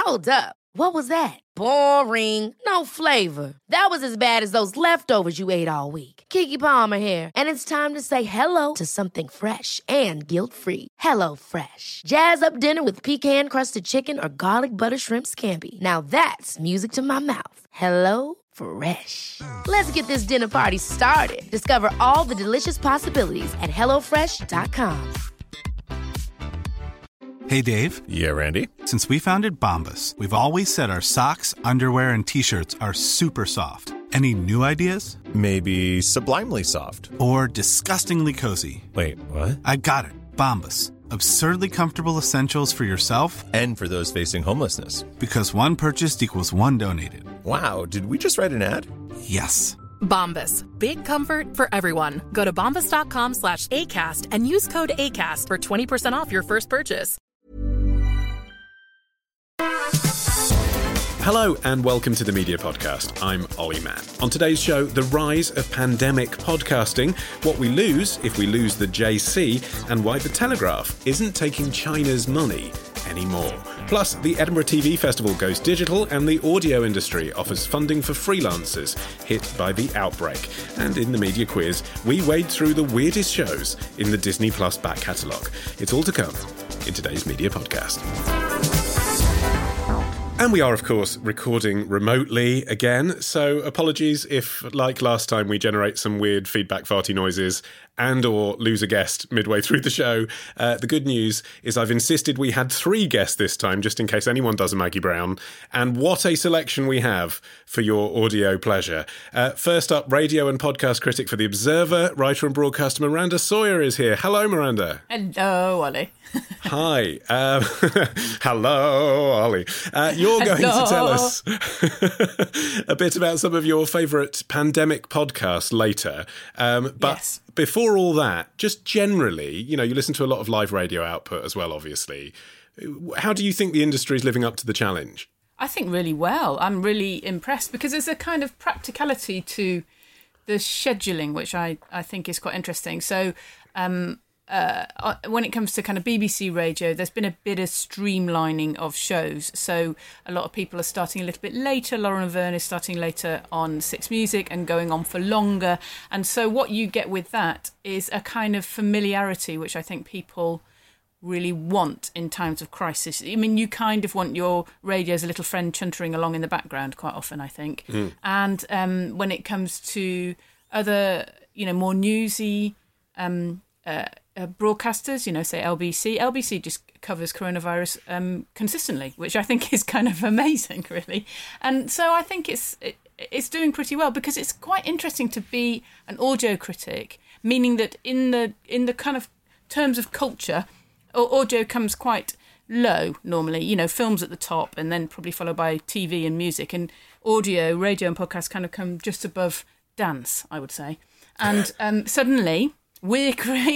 Hold up. What was that? Boring. No flavor. That was as bad as those leftovers you ate all week. Keke Palmer here, and it's time to say hello to something fresh and guilt-free. Hello Fresh. Jazz up dinner with pecan-crusted chicken or garlic butter shrimp scampi. Now that's music to my mouth. Hello Fresh. Let's get this dinner party started. Discover all the delicious possibilities at hellofresh.com. Hey, Dave. Yeah, Randy. Since we founded Bombas, we've always said our socks, underwear, and T-shirts are super soft. Any new ideas? Maybe sublimely soft. Or disgustingly cozy. Wait, what? I got it. Bombas. Absurdly comfortable essentials for yourself and for those facing homelessness. Because one purchased equals one donated. Wow, did we just write an ad? Yes. Bombas. Big comfort for everyone. Go to bombas.com/ACAST and use code ACAST for 20% off your first purchase. Hello and welcome to the Media Podcast. I'm Ollie Mann. On today's show, the rise of pandemic podcasting, what we lose if we lose the JC, and why The Telegraph isn't taking China's money anymore. Plus, the Edinburgh TV Festival goes digital and the audio industry offers funding for freelancers hit by the outbreak. And in the media quiz, we wade through the weirdest shows in the Disney Plus back catalogue. It's all to come in today's Media Podcast. And we are, of course, recording remotely again, so apologies if, like last time, we generate some weird feedback farty noises and or lose a guest midway through the show. The good news is I've insisted we had 3 guests this time, just in case anyone does a Maggie Brown. And what a selection we have for your audio pleasure. First up, radio and podcast critic for The Observer, writer and broadcaster Miranda Sawyer is here. Hello, Miranda. Hello, Ollie. Hi. Hello, Ollie. You're going to tell us a bit about some of your favourite pandemic podcasts later. But yes. Before all that, just generally, you listen to a lot of live radio output as well, obviously. How do you think the industry is living up to the challenge? I think really well. I'm really impressed because there's a kind of practicality to the scheduling, which I think is quite interesting. So when it comes to kind of BBC radio, there's been a bit of streamlining of shows. So a lot of people are starting a little bit later. Lauren and Vern is starting later on Six Music and going on for longer. And so what you get with that is a kind of familiarity, which I think people really want in times of crisis. I mean, you kind of want your radio as a little friend chuntering along in the background quite often, I think. And when it comes to other, more newsy broadcasters, say LBC just covers coronavirus consistently, which I think is kind of amazing, really. And so I think it's doing pretty well because it's quite interesting to be an audio critic, meaning that in the kind of terms of culture, audio comes quite low normally, films at the top and then probably followed by TV and music, and audio, radio and podcasts kind of come just above dance, I would say. And suddenly we're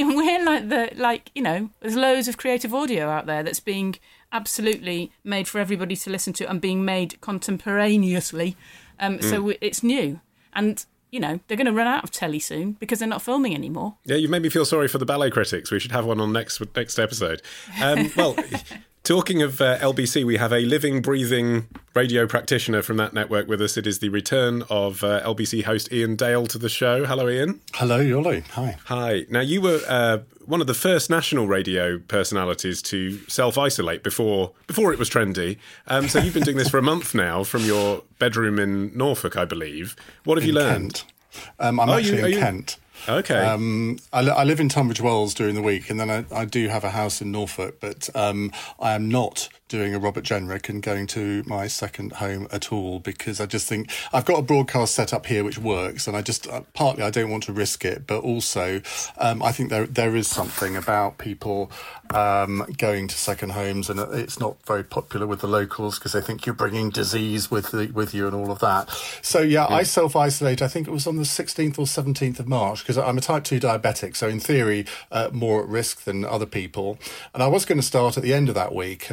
there's loads of creative audio out there that's being absolutely made for everybody to listen to and being made contemporaneously. So it's new. And they're going to run out of telly soon because they're not filming anymore. Yeah, you've made me feel sorry for the ballet critics. We should have one on next episode. Well, talking of LBC, we have a living, breathing radio practitioner from that network with us. It is the return of LBC host Ian Dale to the show. Hello, Ian. Hello, Ollie. Hi. Hi. Now, you were one of the first national radio personalities to self-isolate before it was trendy. So you've been doing this for a month now from your bedroom in Norfolk, I believe. What have you learned? Kent. I'm actually in Kent. Okay. I live in Tunbridge Wells during the week, and then I do have a house in Norfolk, but I am not doing a Robert Jenrick and going to my second home at all, because I just think I've got a broadcast set up here which works, and I just partly I don't want to risk it, but also I think there is something about people going to second homes, and it's not very popular with the locals because they think you're bringing disease with you and all of that. So yeah, I self-isolate. I think it was on the 16th or 17th of March because I'm a type 2 diabetic, so in theory more at risk than other people. And I was going to start at the end of that week, and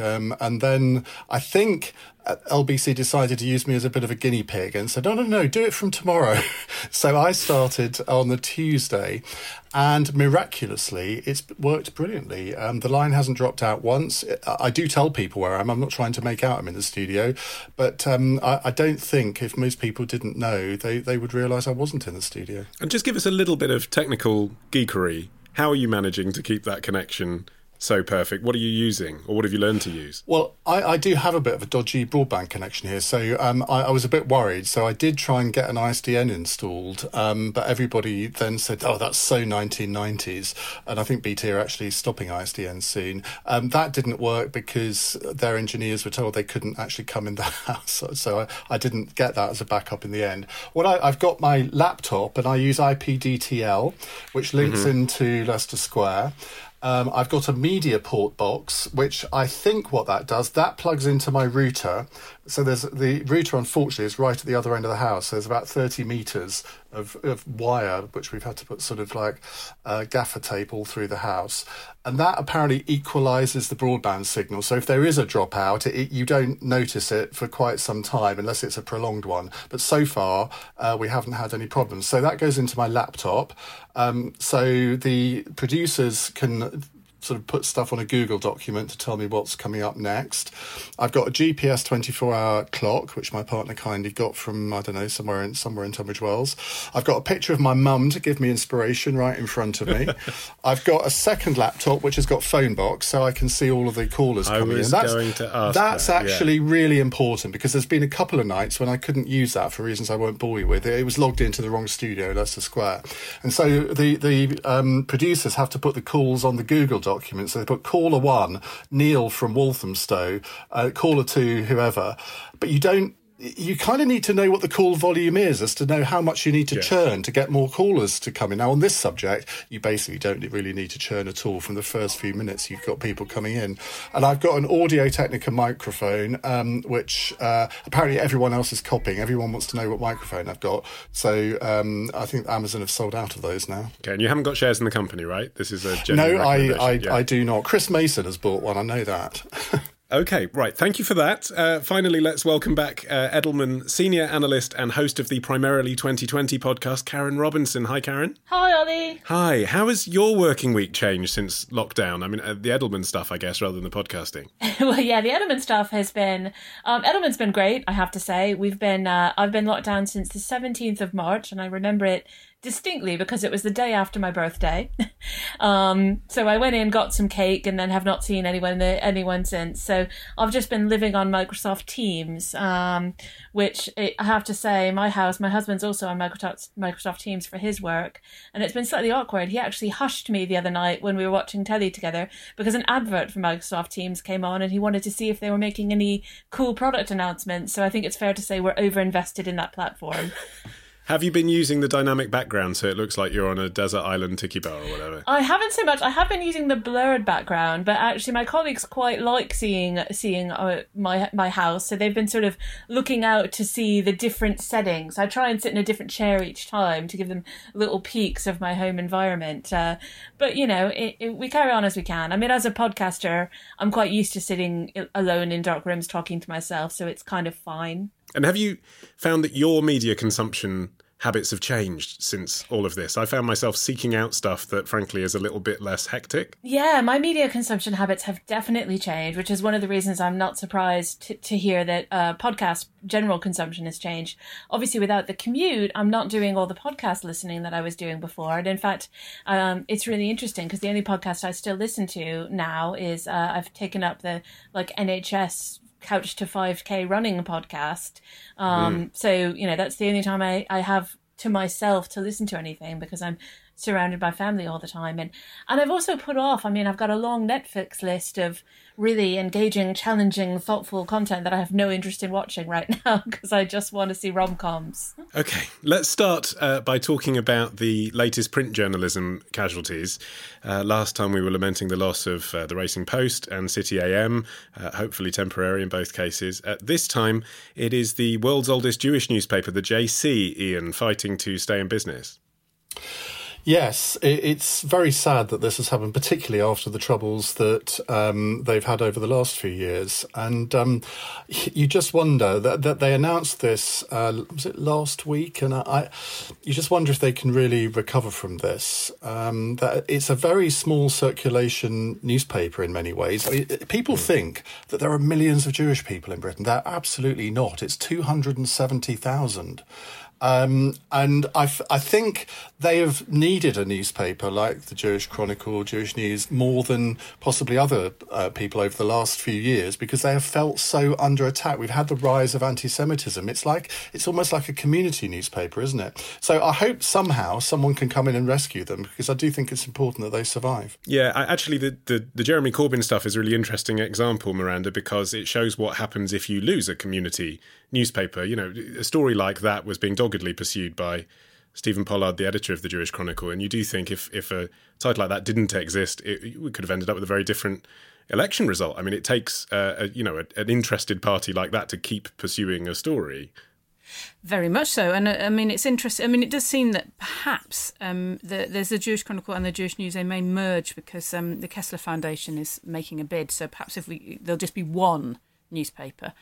And then I think LBC decided to use me as a bit of a guinea pig and said, no, do it from tomorrow. So I started on the Tuesday, and miraculously, it's worked brilliantly. The line hasn't dropped out once. I do tell people where I am. I'm not trying to make out I'm in the studio, but I don't think if most people didn't know, they would realise I wasn't in the studio. And just give us a little bit of technical geekery. How are you managing to keep that connection so perfect? What are you using, or what have you learned to use? Well, I do have a bit of a dodgy broadband connection here, so I was a bit worried. So I did try and get an ISDN installed, but everybody then said, oh, that's so 1990s. And I think BT are actually stopping ISDN soon. That didn't work because their engineers were told they couldn't actually come in the house. So I didn't get that as a backup in the end. I've got my laptop, and I use IPDTL, which links into Leicester Square. I've got a media port box, which I think what that does, that plugs into my router. So the router, unfortunately, is right at the other end of the house. So there's about 30 metres of wire, which we've had to put sort of like gaffer tape all through the house. And that apparently equalises the broadband signal. So if there is a dropout, you don't notice it for quite some time, unless it's a prolonged one. But so far, we haven't had any problems. So that goes into my laptop. So the producers can sort of put stuff on a Google document to tell me what's coming up next. I've got a GPS 24-hour clock, which my partner kindly got from, I don't know, somewhere in Tunbridge Wells. I've got a picture of my mum to give me inspiration right in front of me. I've got a second laptop, which has got phone box, so I can see all of the callers coming in. That's actually really important, because there's been a couple of nights when I couldn't use that for reasons I won't bore you with. It was logged into the wrong studio, Leicester Square. And so the producers have to put the calls on the Google document. So they put caller 1, Neil from Walthamstow, caller 2, whoever. But you kind of need to know what the call volume is as to know how much you need to churn to get more callers to come in. Now, on this subject, you basically don't really need to churn at all. From the first few minutes, you've got people coming in. And I've got an Audio-Technica microphone, which apparently everyone else is copying. Everyone wants to know what microphone I've got. So I think Amazon have sold out of those now. Okay, and you haven't got shares in the company, right? This is a genuine recommendation. No, I do not. Chris Mason has bought one, I know that. Okay, right. Thank you for that. Finally, let's welcome back Edelman senior analyst and host of the Primarily 2020 podcast, Karen Robinson. Hi, Karen. Hi, Ollie. Hi. How has your working week changed since lockdown? I mean, the Edelman stuff, I guess, rather than the podcasting. Well, yeah, the Edelman stuff has been... Edelman's been great, I have to say. I've been locked down since the 17th of March, and I remember it distinctly because it was the day after my birthday. So I went in, got some cake, and then have not seen anyone since. So I've just been living on Microsoft Teams, which I have to say, my husband's also on Microsoft Teams for his work, and it's been slightly awkward. He actually hushed me the other night when we were watching telly together because an advert for Microsoft Teams came on, and he wanted to see if they were making any cool product announcements. So I think it's fair to say we're over-invested in that platform. Have you been using the dynamic background so it looks like you're on a desert island tiki bar or whatever? I haven't so much. I have been using the blurred background, but actually my colleagues quite like seeing my house, so they've been sort of looking out to see the different settings. I try and sit in a different chair each time to give them little peeks of my home environment. But, you know, we carry on as we can. I mean, as a podcaster, I'm quite used to sitting alone in dark rooms talking to myself, so it's kind of fine. And have you found that your media consumption habits have changed since all of this? I found myself seeking out stuff that, frankly, is a little bit less hectic. Yeah, my media consumption habits have definitely changed, which is one of the reasons I'm not surprised to hear that podcast general consumption has changed. Obviously, without the commute, I'm not doing all the podcast listening that I was doing before. And in fact, it's really interesting because the only podcast I still listen to now is I've taken up the NHS Couch to 5K running podcast. So, you know, that's the only time I have to myself to listen to anything because I'm surrounded by family all the time. And I've also put off, I've got a long Netflix list of really engaging, challenging, thoughtful content that I have no interest in watching right now because I just want to see rom-coms. Okay, let's start by talking about the latest print journalism casualties. Last time we were lamenting the loss of the Racing Post and City AM, hopefully temporary in both cases. This time, it is the world's oldest Jewish newspaper, the JC, Ian, fighting to stay in business. Yes, it's very sad that this has happened, particularly after the troubles that they've had over the last few years. And you just wonder that they announced this, was it last week? And you just wonder if they can really recover from this. That it's a very small circulation newspaper in many ways. I mean, people think that there are millions of Jewish people in Britain. They're absolutely not. It's 270,000. And I think they have needed a newspaper like the Jewish Chronicle, Jewish News, more than possibly other people over the last few years, because they have felt so under attack. We've had the rise of anti-Semitism. It's almost like a community newspaper, isn't it? So I hope somehow someone can come in and rescue them, because I do think it's important that they survive. Yeah, actually, the Jeremy Corbyn stuff is a really interesting example, Miranda, because it shows what happens if you lose a community newspaper. You know, a story like that was being doggedly pursued by Stephen Pollard, the editor of the Jewish Chronicle, and you do think if a title like that didn't exist, we could have ended up with a very different election result. I mean, it takes an interested party like that to keep pursuing a story. Very much so. And I mean, it's interesting. I mean, it does seem that perhaps there's the Jewish Chronicle and the Jewish News, they may merge because the Kessler Foundation is making a bid. So perhaps there'll just be one newspaper.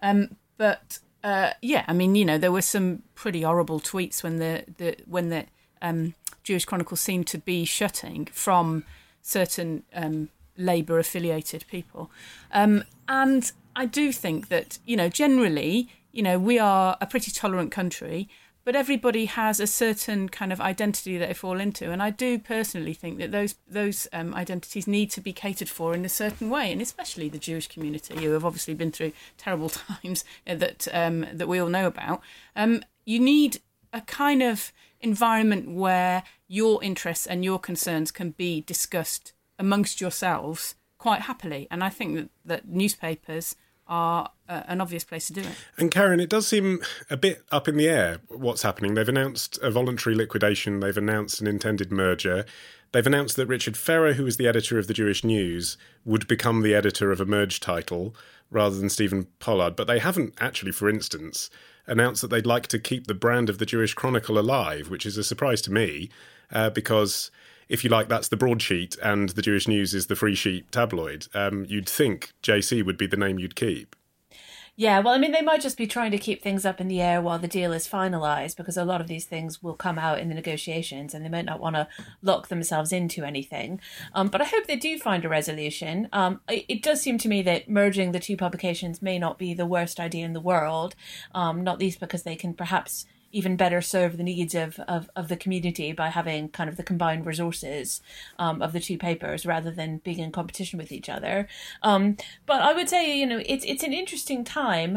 But I mean, you know, there were some pretty horrible tweets when the Jewish Chronicle seemed to be shutting from certain Labour affiliated people. And I do think that, you know, generally, you know, we are a pretty tolerant country, but everybody has a certain kind of identity that they fall into. And I do personally think that those identities need to be catered for in a certain way, and especially the Jewish community, who have obviously been through terrible times that we all know about. You need a kind of environment where your interests and your concerns can be discussed amongst yourselves quite happily. And I think that newspapers are an obvious place to do it. And Karen, it does seem a bit up in the air what's happening. They've announced a voluntary liquidation. They've announced an intended merger. They've announced that Richard Ferrer, who was the editor of the Jewish News, would become the editor of a merged title rather than Stephen Pollard. But they haven't actually, for instance, announced that they'd like to keep the brand of the Jewish Chronicle alive, which is a surprise to me, because if you like, that's the broadsheet and the Jewish News is the free sheet tabloid. You'd think JC would be the name you'd keep. Yeah, well, I mean, they might just be trying to keep things up in the air while the deal is finalised, because a lot of these things will come out in the negotiations and they might not want to lock themselves into anything. But I hope they do find a resolution. It does seem to me that merging the two publications may not be the worst idea in the world, not least because they can perhaps even better serve the needs of the community by having kind of the combined resources of the two papers rather than being in competition with each other. But I would say, you know, it's an interesting time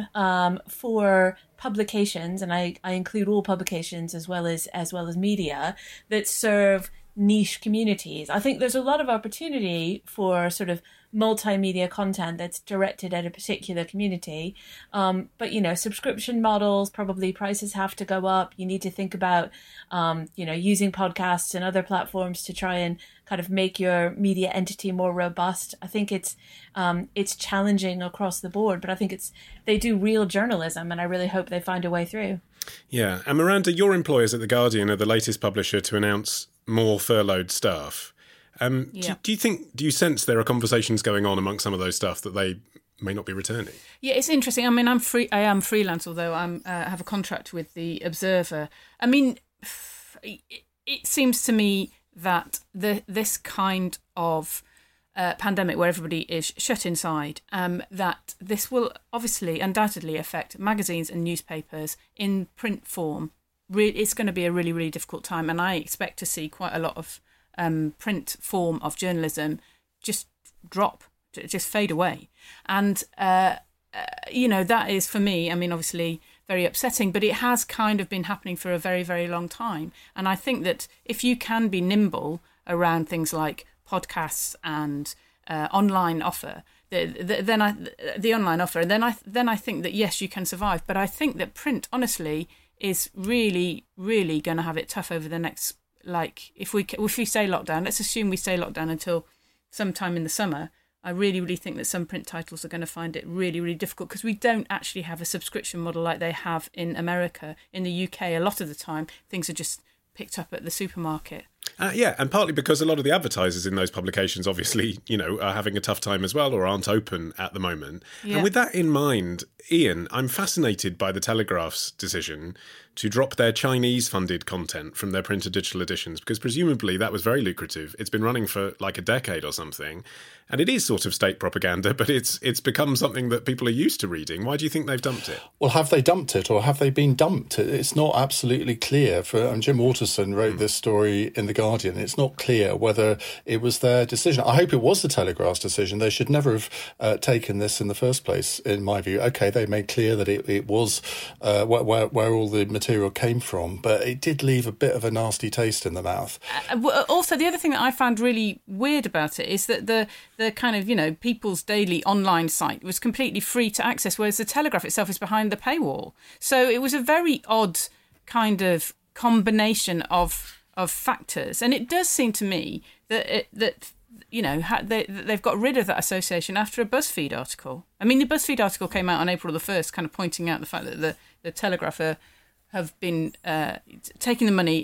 for publications, and I include all publications as well as media that serve niche communities. I think there's a lot of opportunity for sort of multimedia content that's directed at a particular community. But, you know, subscription models, probably prices have to go up. You need to think about, using podcasts and other platforms to try and kind of make your media entity more robust. I think it's challenging across the board, but I think they do real journalism, and I really hope they find a way through. Yeah. And Miranda, your employers at The Guardian are the latest publisher to announce more furloughed staff. Do you sense there are conversations going on amongst some of those staff that they may not be returning? Yeah, it's interesting. I mean, I am freelance, although I have a contract with The Observer. I mean, it seems to me that this kind of pandemic where everybody is shut inside, that this will undoubtedly affect magazines and newspapers in print form. It's going to be a really, really difficult time, and I expect to see quite a lot of print form of journalism just drop, just fade away. And, that is, for me, I mean, obviously very upsetting, but it has kind of been happening for a very, very long time. And I think that if you can be nimble around things like podcasts and online offer, the online offer, then I think that, yes, you can survive. But I think that print, honestly, is really, really going to have it tough over the next, if we stay locked down, let's assume we stay locked down until sometime in the summer. I really, really think that some print titles are going to find it really, really difficult, because we don't actually have a subscription model like they have in America. In the UK, a lot of the time, things are just picked up at the supermarket. Yeah, and partly because a lot of the advertisers in those publications obviously, are having a tough time as well or aren't open at the moment. Yeah. And with that in mind, Ian, I'm fascinated by the Telegraph's decision to drop their Chinese-funded content from their print and digital editions, because presumably that was very lucrative. It's been running for like a decade or something, and it is sort of state propaganda, but it's become something that people are used to reading. Why do you think they've dumped it? Well, have they dumped it, or have they been dumped? It's not absolutely clear. Jim Waterson wrote this story in The Guardian. It's not clear whether it was their decision. I hope it was the Telegraph's decision. They should never have taken this in the first place, in my view. OK, they made clear that it was where all the material came from, but it did leave a bit of a nasty taste in the mouth. Also, the other thing that I found really weird about it is that the kind of, People's Daily online site was completely free to access, whereas the Telegraph itself is behind the paywall. So it was a very odd kind of combination of factors. And it does seem to me that they've got rid of that association after a BuzzFeed article. I mean, the BuzzFeed article came out on April the 1st, kind of pointing out the fact that the Telegraph have been taking the money,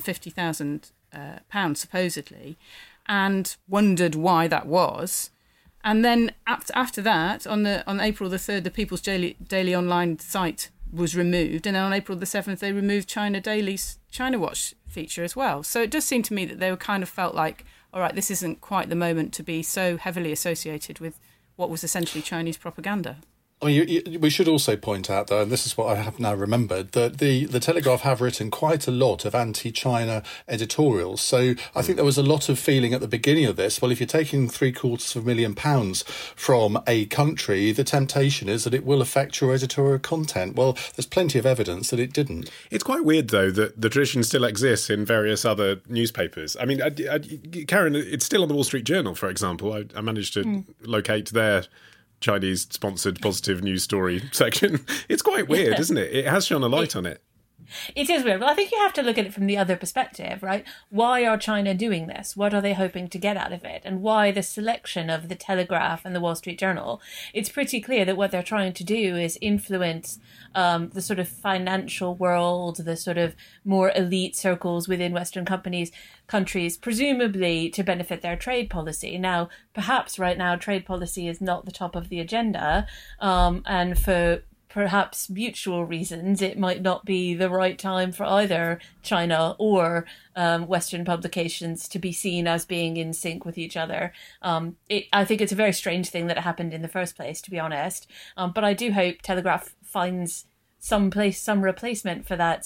£750,000 supposedly, and wondered why that was. And then after that, on April the 3rd, the People's Daily online site was removed, and then on April the 7th, they removed China Daily's China Watch feature as well. So it does seem to me that they were kind of felt like, all right, this isn't quite the moment to be so heavily associated with what was essentially Chinese propaganda. I mean, we should also point out, though, and this is what I have now remembered, that the Telegraph have written quite a lot of anti-China editorials. So I think there was a lot of feeling at the beginning of this. Well, if you're taking £750,000 from a country, the temptation is that it will affect your editorial content. Well, there's plenty of evidence that it didn't. It's quite weird, though, that the tradition still exists in various other newspapers. I mean, Karen, it's still on the Wall Street Journal, for example. I managed to locate their Chinese-sponsored positive news story section. It's quite weird, isn't it? It has shone a light on it. It is weird. But I think you have to look at it from the other perspective, right? Why are China doing this? What are they hoping to get out of it? And why the selection of the Telegraph and the Wall Street Journal? It's pretty clear that what they're trying to do is influence the sort of financial world, the sort of more elite circles within Western countries, presumably to benefit their trade policy. Now, perhaps right now, trade policy is not the top of the agenda, and for perhaps mutual reasons, it might not be the right time for either China or Western publications to be seen as being in sync with each other. I think it's a very strange thing that it happened in the first place, to be honest. But I do hope Telegraph finds some replacement for that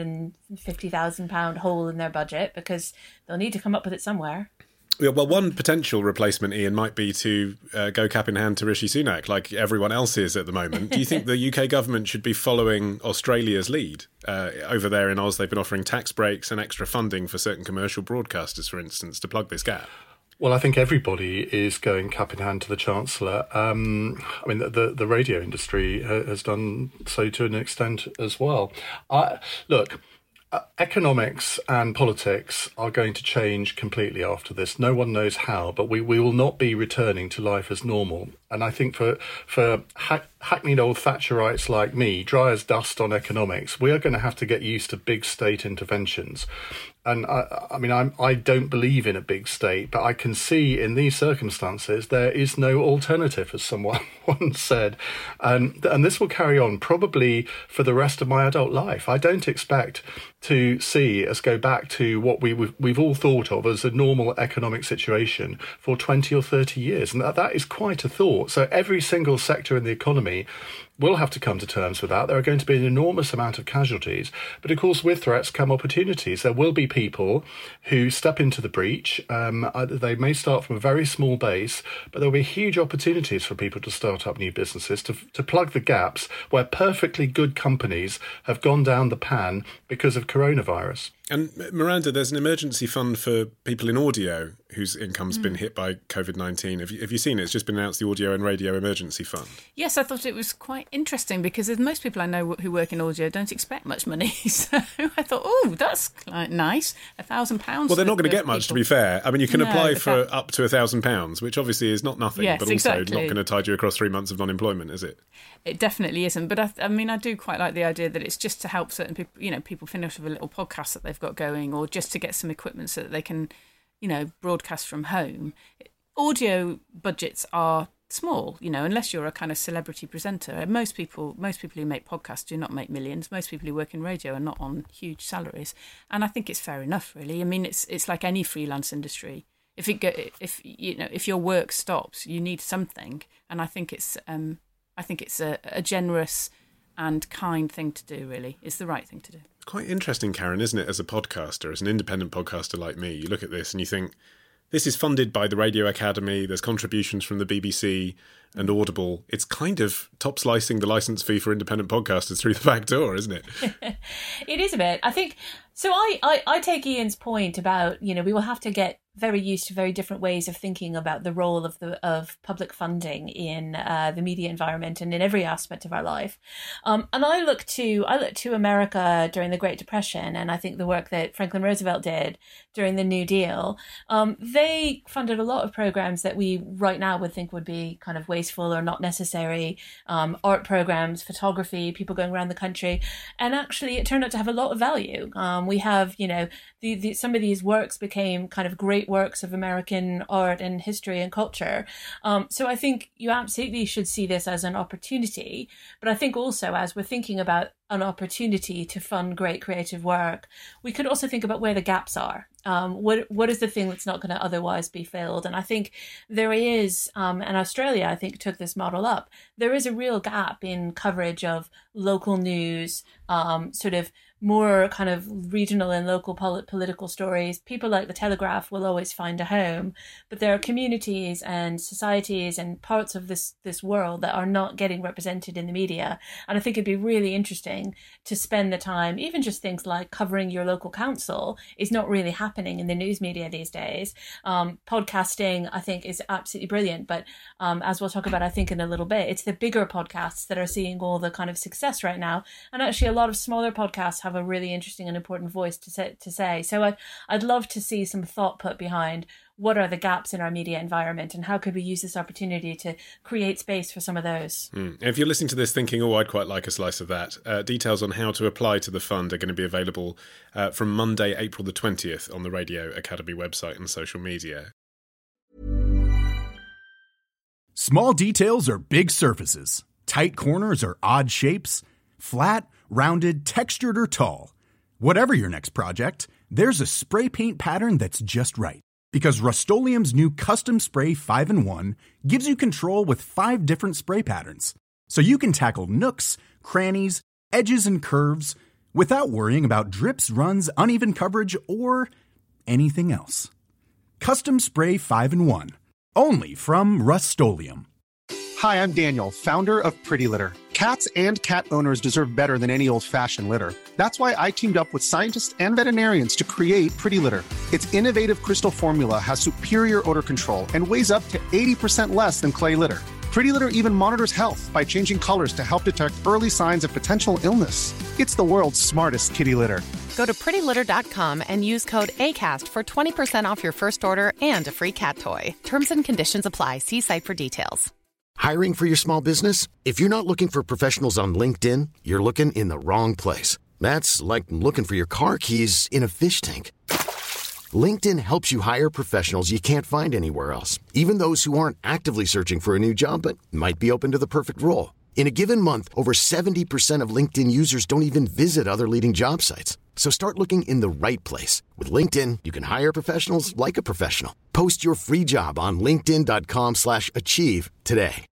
£750,000 hole in their budget, because they'll need to come up with it somewhere. Yeah, well, one potential replacement, Ian, might be to go cap in hand to Rishi Sunak, like everyone else is at the moment. Do you think the UK government should be following Australia's lead? Over there in Oz, they've been offering tax breaks and extra funding for certain commercial broadcasters, for instance, to plug this gap. Well, I think everybody is going cap in hand to the Chancellor. I mean, the radio industry has done so to an extent as well. Look, economics and politics are going to change completely after this. No one knows how, but we will not be returning to life as normal. And I think for hackneyed old Thatcherites like me, dry as dust on economics, we are going to have to get used to big state interventions. And I don't believe in a big state, but I can see in these circumstances there is no alternative, as someone once said. And this will carry on probably for the rest of my adult life. I don't expect to see us go back to what we've all thought of as a normal economic situation for 20 or 30 years. And that is quite a thought. So every single sector in the economy will have to come to terms with that. There are going to be an enormous amount of casualties. But of course, with threats come opportunities. There will be people who step into the breach. They may start from a very small base, but there will be huge opportunities for people to start up new businesses, to plug the gaps where perfectly good companies have gone down the pan because of coronavirus. And Miranda, there's an emergency fund for people in audio whose income's been hit by COVID-19. Have you seen it? It's just been announced, the Audio and Radio Emergency Fund. Yes, I thought it was quite interesting because most people I know who work in audio don't expect much money. So I thought, oh, that's quite nice, £1,000. Well, they're not going to get much, to be fair. I mean, you can apply for up to £1,000, which obviously is not nothing, but also not going to tide you across 3 months of unemployment, is it? It definitely isn't. But I do quite like the idea that it's just to help certain people, people finish with a little podcast that they've they've got going, or just to get some equipment so that they can, broadcast from home. Audio budgets are small, unless you're a kind of celebrity presenter. Most people who make podcasts do not make millions. Most people who work in radio are not on huge salaries, and I think it's fair enough, really. I mean, it's like any freelance industry. If your work stops, you need something, and I think it's a generous and kind thing to do. Really, it's the right thing to do. Quite interesting, Karen, isn't it? As a podcaster, as an independent podcaster like me, you look at this and you think, this is funded by the Radio Academy, there's contributions from the BBC and Audible. It's kind of top slicing the licence fee for independent podcasters through the back door, isn't it? It is a bit. I think, so I take Ian's point about, we will have to get very used to very different ways of thinking about the role of public funding in the media environment and in every aspect of our life. And I look to America during the Great Depression, and I think the work that Franklin Roosevelt did during the New Deal. They funded a lot of programs that we right now would think would be kind of wasteful or not necessary. Art programs, photography, people going around the country, and actually it turned out to have a lot of value. We have, some of these works became kind of great works of American art and history and culture. So I think you absolutely should see this as an opportunity. But I think also, as we're thinking about an opportunity to fund great creative work, we could also think about where the gaps are. What is the thing that's not going to otherwise be filled? And I think there is, and Australia, I think, took this model up. There is a real gap in coverage of local news, sort of more kind of regional and local political stories. People like the Telegraph will always find a home, but there are communities and societies and parts of this world that are not getting represented in the media. And I think it'd be really interesting to spend the time, even just things like covering your local council is not really happening in the news media these days. Podcasting, I think, is absolutely brilliant. But as we'll talk about, I think, in a little bit, it's the bigger podcasts that are seeing all the kind of success right now. And actually, a lot of smaller podcasts have a really interesting and important voice to say. So I'd love to see some thought put behind what are the gaps in our media environment and how could we use this opportunity to create space for some of those. If you're listening to this thinking, I'd quite like a slice of that, details on how to apply to the fund are going to be available from Monday, April the 20th on the Radio Academy website and social media. Small details are big surfaces. Tight corners are odd shapes. Flat, rounded, textured, or tall. Whatever your next project, there's a spray paint pattern that's just right. Because Rust-Oleum's new Custom Spray 5-in-1 gives you control with 5 different spray patterns. So you can tackle nooks, crannies, edges, and curves without worrying about drips, runs, uneven coverage, or anything else. Custom Spray 5-in-1. Only from Rust-Oleum. Hi, I'm Daniel, founder of Pretty Litter. Cats and cat owners deserve better than any old-fashioned litter. That's why I teamed up with scientists and veterinarians to create Pretty Litter. Its innovative crystal formula has superior odor control and weighs up to 80% less than clay litter. Pretty Litter even monitors health by changing colors to help detect early signs of potential illness. It's the world's smartest kitty litter. Go to prettylitter.com and use code ACAST for 20% off your first order and a free cat toy. Terms and conditions apply. See site for details. Hiring for your small business? If you're not looking for professionals on LinkedIn, you're looking in the wrong place. That's like looking for your car keys in a fish tank. LinkedIn helps you hire professionals you can't find anywhere else, even those who aren't actively searching for a new job but might be open to the perfect role. In a given month, over 70% of LinkedIn users don't even visit other leading job sites. So start looking in the right place. With LinkedIn, you can hire professionals like a professional. Post your free job on linkedin.com/achieve today.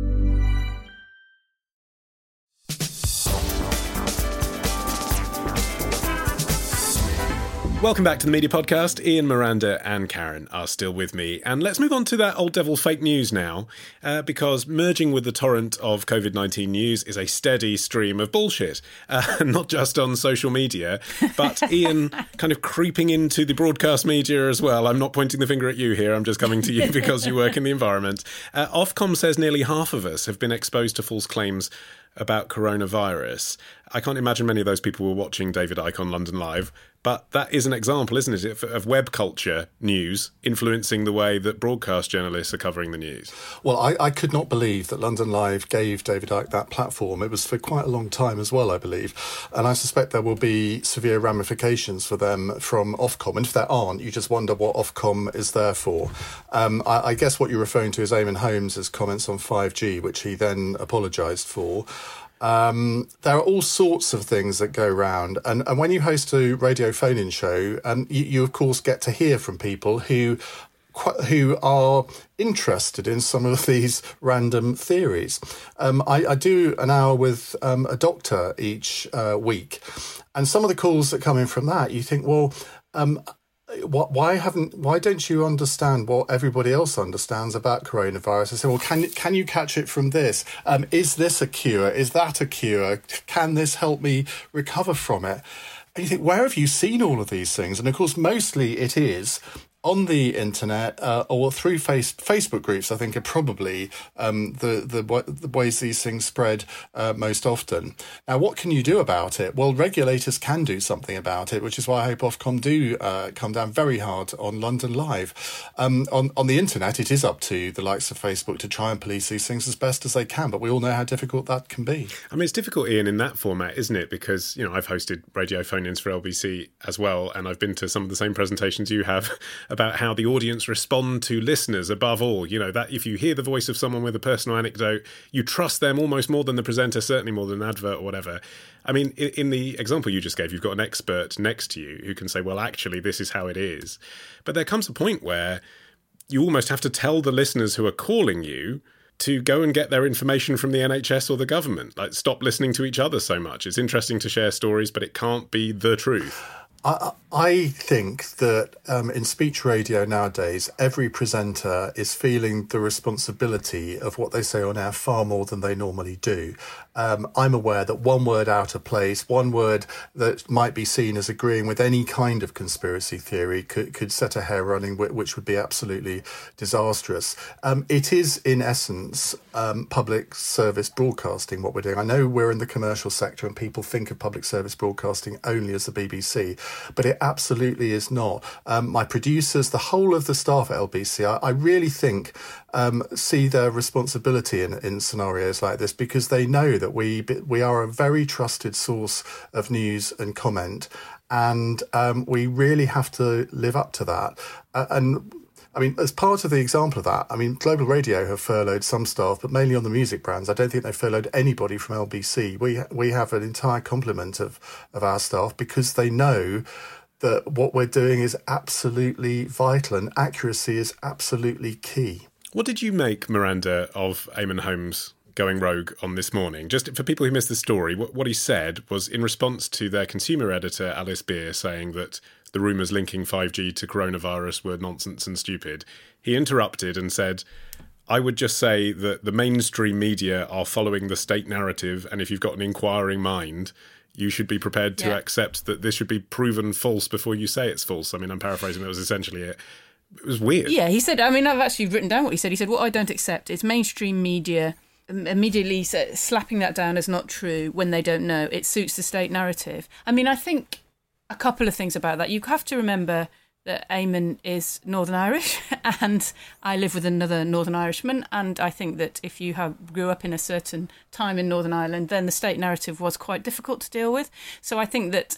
Welcome back to the Media Podcast. Ian, Miranda and Karen are still with me. And let's move on to that old devil fake news now, because merging with the torrent of COVID-19 news is a steady stream of bullshit, not just on social media, but Ian kind of creeping into the broadcast media as well. I'm not pointing the finger at you here. I'm just coming to you because you work in the environment. Ofcom says nearly half of us have been exposed to false claims about coronavirus. I can't imagine many of those people were watching David Icke on London Live, but that is an example, isn't it, of web culture news influencing the way that broadcast journalists are covering the news. Well, I could not believe that London Live gave David Icke that platform. It was for quite a long time as well, I believe. And I suspect there will be severe ramifications for them from Ofcom. And if there aren't, you just wonder what Ofcom is there for. I guess what you're referring to is Eamon Holmes' comments on 5G, which he then apologised for. There are all sorts of things that go round. And when you host a radio phone-in show, you of course get to hear from people who are interested in some of these random theories. I do an hour with a doctor each week. And some of the calls that come in from that, you think, well, why don't you understand what everybody else understands about coronavirus? I say, well, can you catch it from this? Is this a cure? Is that a cure? Can this help me recover from it? And you think, where have you seen all of these things? And of course, mostly it is on the internet or through Facebook groups, I think, are probably the ways these things spread most often. Now, what can you do about it? Well, regulators can do something about it, which is why I hope Ofcom do come down very hard on London Live. On the internet, it is up to the likes of Facebook to try and police these things as best as they can, but we all know how difficult that can be. I mean, it's difficult, Ian, in that format, isn't it? Because, I've hosted radio phone-ins for LBC as well, and I've been to some of the same presentations you have about how the audience respond to listeners above all. That if you hear the voice of someone with a personal anecdote, you trust them almost more than the presenter, certainly more than an advert or whatever. I mean, in the example you just gave, you've got an expert next to you who can say, well, actually, this is how it is. But there comes a point where you almost have to tell the listeners who are calling you to go and get their information from the NHS or the government. Like, stop listening to each other so much. It's interesting to share stories, but it can't be the truth. I think that in speech radio nowadays, every presenter is feeling the responsibility of what they say on air far more than they normally do. I'm aware that one word out of place, one word that might be seen as agreeing with any kind of conspiracy theory could set a hair running, which would be absolutely disastrous. It is, in essence, public service broadcasting, what we're doing. I know we're in the commercial sector and people think of public service broadcasting only as the BBC, but it absolutely is not. My producers, the whole of the staff at LBC, I really think see their responsibility in scenarios like this, because they know that we are a very trusted source of news and comment, and we really have to live up to that. And I mean, as part of the example of that, I mean, Global Radio have furloughed some staff, but mainly on the music brands. I don't think they've furloughed anybody from LBC. We have an entire complement of our staff, because they know that what we're doing is absolutely vital and accuracy is absolutely key. What did you make, Miranda, of Eamon Holmes going rogue on This Morning? Just for people who missed the story, what he said was in response to their consumer editor, Alice Beer, saying that the rumours linking 5G to coronavirus were nonsense and stupid. He interrupted and said, I would just say that the mainstream media are following the state narrative, and if you've got an inquiring mind, you should be prepared to accept that this should be proven false before you say it's false. I mean, I'm paraphrasing, that was essentially it. It was weird. Yeah, he said, I mean, I've actually written down what he said. He said, what I don't accept is mainstream media immediately slapping that down as not true when they don't know. It suits the state narrative. I mean, I think a couple of things about that. You have to remember that Eamon is Northern Irish and I live with another Northern Irishman, and I think that if you grew up in a certain time in Northern Ireland, then the state narrative was quite difficult to deal with. So I think that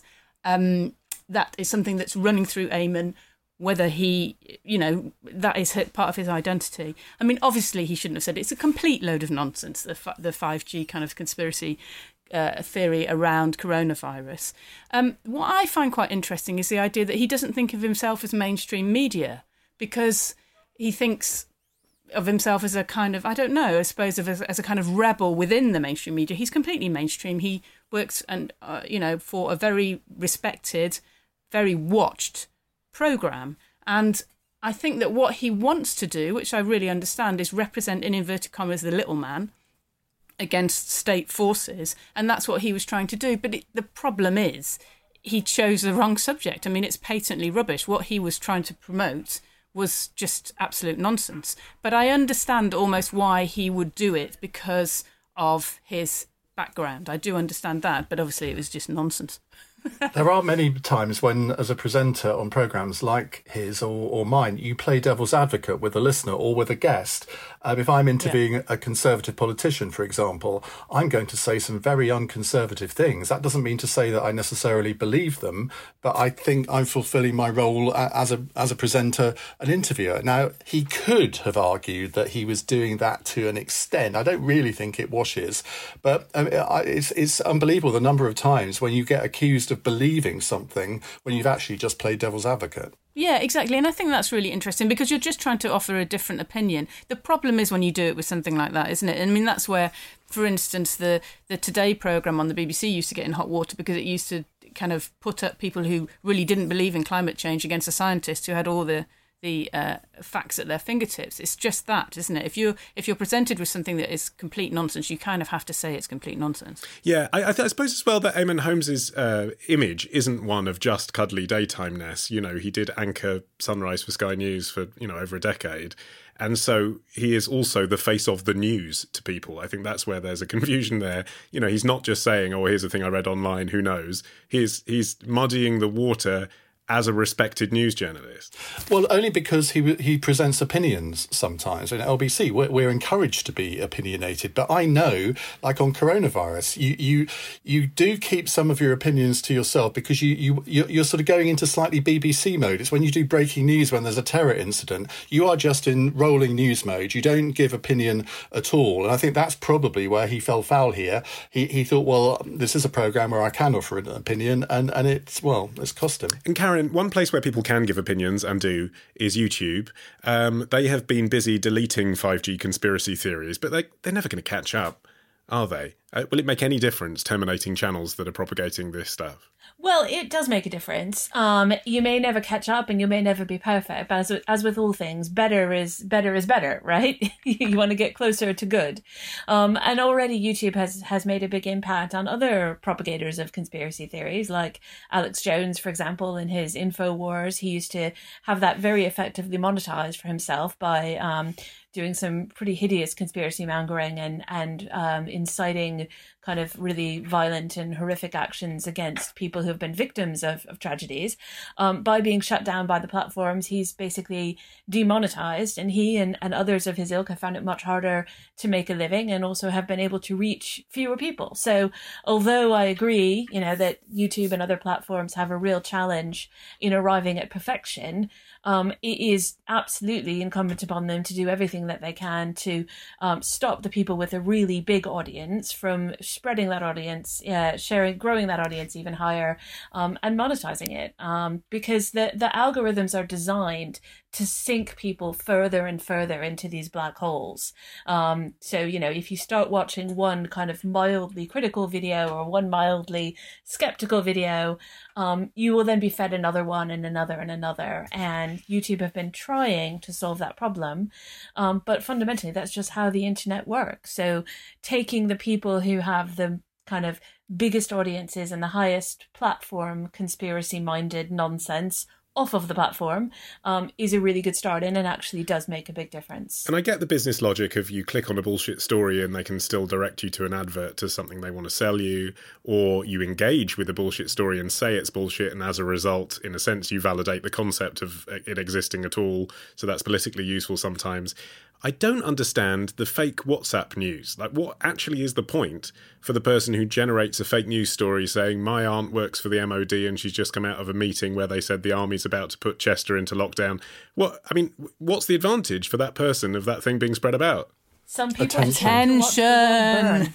that is something that's running through Eamon, whether he, that is part of his identity. I mean, obviously he shouldn't have said it. It's a complete load of nonsense, the 5G kind of conspiracy theory around coronavirus. What I find quite interesting is the idea that he doesn't think of himself as mainstream media, because he thinks of himself as a kind of, I don't know, I suppose as a kind of rebel within the mainstream media. He's completely mainstream. He works for a very respected, very watched programme. And I think that what he wants to do, which I really understand, is represent, in inverted commas, the little man against state forces, and that's what he was trying to do. But the problem is he chose the wrong subject. I mean, it's patently rubbish. What he was trying to promote was just absolute nonsense. But I understand almost why he would do it, because of his background. I do understand that, but obviously it was just nonsense. There are many times when, as a presenter on programmes like his or mine, you play devil's advocate with a listener or with a guest. If I'm interviewing a Conservative politician, for example, I'm going to say some very unconservative things. That doesn't mean to say that I necessarily believe them, but I think I'm fulfilling my role as a presenter, an interviewer. Now, he could have argued that he was doing that to an extent. I don't really think it washes, but it's unbelievable the number of times when you get accused of believing something when you've actually just played devil's advocate. Yeah, exactly. And I think that's really interesting because you're just trying to offer a different opinion. The problem is when you do it with something like that, isn't it? I mean, that's where, for instance, the Today programme on the BBC used to get in hot water because it used to kind of put up people who really didn't believe in climate change against a scientist who had all the facts at their fingertips. It's just that, isn't it? If you're presented with something that is complete nonsense, you kind of have to say it's complete nonsense. Yeah, I suppose as well that Eamonn Holmes's image isn't one of just cuddly daytime-ness. You know, he did anchor Sunrise for Sky News for, over a decade. And so he is also the face of the news to people. I think that's where there's a confusion there. He's not just saying, oh, here's the thing I read online, who knows? He's muddying the water as a respected news journalist. Well, only because he presents opinions sometimes. In LBC, we're encouraged to be opinionated. But I know, like on coronavirus, you do keep some of your opinions to yourself because you're sort of going into slightly BBC mode. It's when you do breaking news when there's a terror incident, you are just in rolling news mode. You don't give opinion at all. And I think that's probably where he fell foul here. He thought, well, this is a programme where I can offer an opinion, and it's cost him. And Karen, one place where people can give opinions and do is YouTube. They have been busy deleting 5G conspiracy theories, but they're never going to catch up, are they? Will it make any difference terminating channels that are propagating this stuff? Well, it does make a difference. You may never catch up and you may never be perfect, but as with all things, better is better, right? You want to get closer to good. And already YouTube has made a big impact on other propagators of conspiracy theories, like Alex Jones, for example, in his InfoWars. He used to have that very effectively monetized for himself by doing some pretty hideous conspiracy mongering and inciting kind of really violent and horrific actions against people who have been victims of tragedies. By being shut down by the platforms, he's basically demonetized, and he and others of his ilk have found it much harder to make a living and also have been able to reach fewer people. So although I agree, that YouTube and other platforms have a real challenge in arriving at perfection, it is absolutely incumbent upon them to do everything that they can to stop the people with a really big audience from spreading that audience, growing that audience even higher, and monetizing it, because the algorithms are designed to sink people further and further into these black holes. So, if you start watching one kind of mildly critical video or one mildly skeptical video, you will then be fed another one and another and another. And YouTube have been trying to solve that problem. But fundamentally, that's just how the internet works. So taking the people who have the kind of biggest audiences and the highest platform conspiracy-minded nonsense off of the platform is a really good start and actually does make a big difference. And I get the business logic of you click on a bullshit story and they can still direct you to an advert to something they want to sell you, or you engage with a bullshit story and say it's bullshit, and as a result, in a sense, you validate the concept of it existing at all, so that's politically useful sometimes. I don't understand the fake WhatsApp news. Like, what actually is the point for the person who generates a fake news story saying, my aunt works for the MOD and she's just come out of a meeting where they said the army's about to put Chester into lockdown? What's the advantage for that person of that thing being spread about? Some people attention.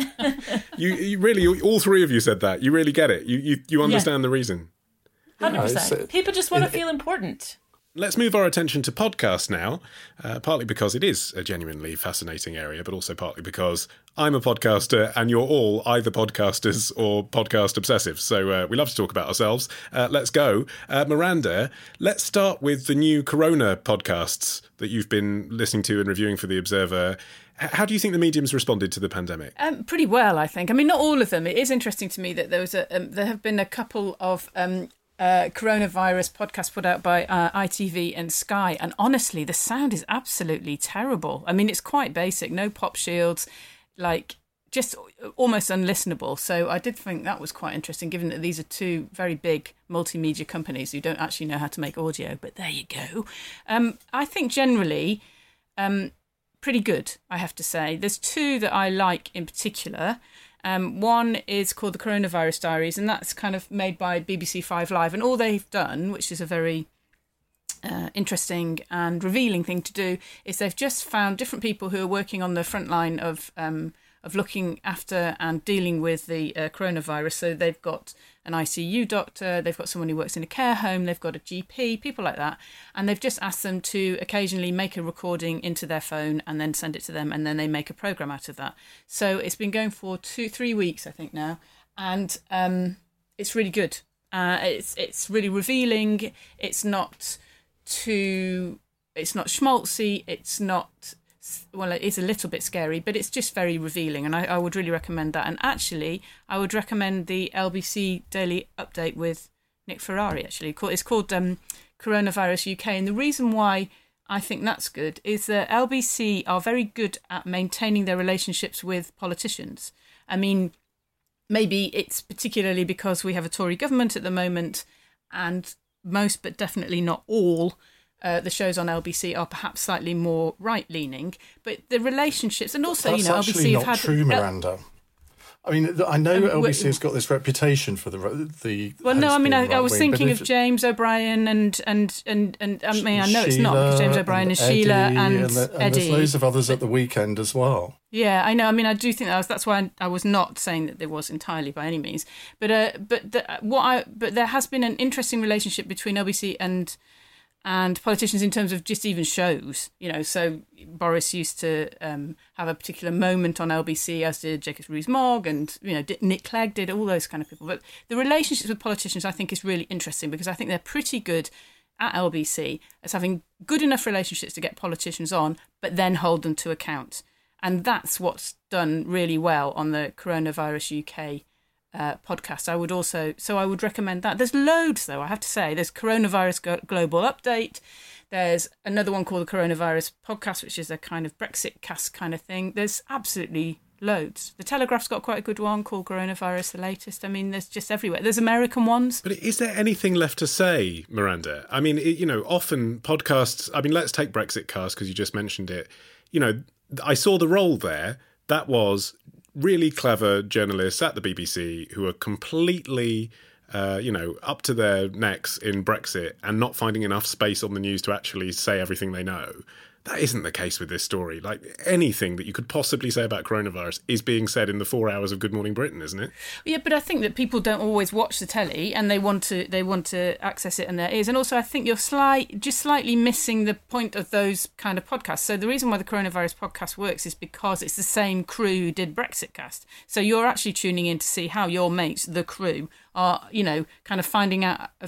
You really, all three of you said that. You really get it. You understand the reason. 100%. People just want to feel important. Let's move our attention to podcasts now, partly because it is a genuinely fascinating area, but also partly because I'm a podcaster and you're all either podcasters or podcast obsessives. So we love to talk about ourselves. Let's go. Miranda, let's start with the new Corona podcasts that you've been listening to and reviewing for The Observer. How do you think the medium's responded to the pandemic? Pretty well, I think. I mean, not all of them. It is interesting to me that there have been a couple of coronavirus podcast put out by ITV and Sky, and honestly the sound is absolutely terrible. I mean, it's quite basic, no pop shields, like just almost unlistenable. So I did think that was quite interesting, given that these are two very big multimedia companies who don't actually know how to make audio. But there you go. I think generally pretty good, I have to say. There's two that I like in particular. One is called The Coronavirus Diaries, and that's kind of made by BBC 5 Live. And all they've done, which is a very interesting and revealing thing to do, is they've just found different people who are working on the front line of looking after and dealing with the coronavirus. So they've got an ICU doctor, they've got someone who works in a care home, they've got a GP, people like that. And they've just asked them to occasionally make a recording into their phone and then send it to them, and then they make a programme out of that. So it's been going for 2-3 weeks, I think now. And it's really good. It's really revealing. It's not schmaltzy. It's not... Well, it is a little bit scary, but it's just very revealing, and I would really recommend that. And actually, I would recommend the LBC Daily Update with Nick Ferrari, actually. It's called Coronavirus UK, and the reason why I think that's good is that LBC are very good at maintaining their relationships with politicians. I mean, maybe it's particularly because we have a Tory government at the moment, and most, but definitely not all, the shows on LBC are perhaps slightly more right-leaning, but the relationships, and also, That's LBC have had... That's true, Miranda. I mean, I know LBC has got this reputation for the. Well, no, I mean, I was thinking of James O'Brien and I mean, I know it's not, because James O'Brien is Sheila and Eddie. And there's loads of others at the weekend as well. Yeah, I know. I mean, I do think that's why I was not saying that there was entirely by any means, but there has been an interesting relationship between LBC and politicians in terms of just even shows, so Boris used to have a particular moment on LBC, as did Jacob Rees-Mogg, and Nick Clegg did, all those kind of people. But the relationships with politicians, I think, is really interesting, because I think they're pretty good at LBC as having good enough relationships to get politicians on, but then hold them to account. And that's what's done really well on the Coronavirus UK podcast. I would recommend that. There's loads, though, I have to say. There's Coronavirus Global Update. There's another one called the Coronavirus Podcast, which is a kind of Brexit cast kind of thing. There's absolutely loads. The Telegraph's got quite a good one called Coronavirus, the latest. I mean, there's just everywhere. There's American ones. But is there anything left to say, Miranda? I mean, often podcasts... I mean, let's take Brexit cast, because you just mentioned it. I saw the role there. That was... really clever journalists at the BBC who are completely, up to their necks in Brexit and not finding enough space on the news to actually say everything they know. That isn't the case with this story. Like, anything that you could possibly say about coronavirus is being said in the 4 hours of Good Morning Britain, isn't it? Yeah, but I think that people don't always watch the telly, and they want to access it in their ears. And also, I think you're slightly missing the point of those kind of podcasts. So the reason why the Coronavirus Podcast works is because it's the same crew who did Brexit Cast. So you're actually tuning in to see how your mates, the crew, are, kind of finding,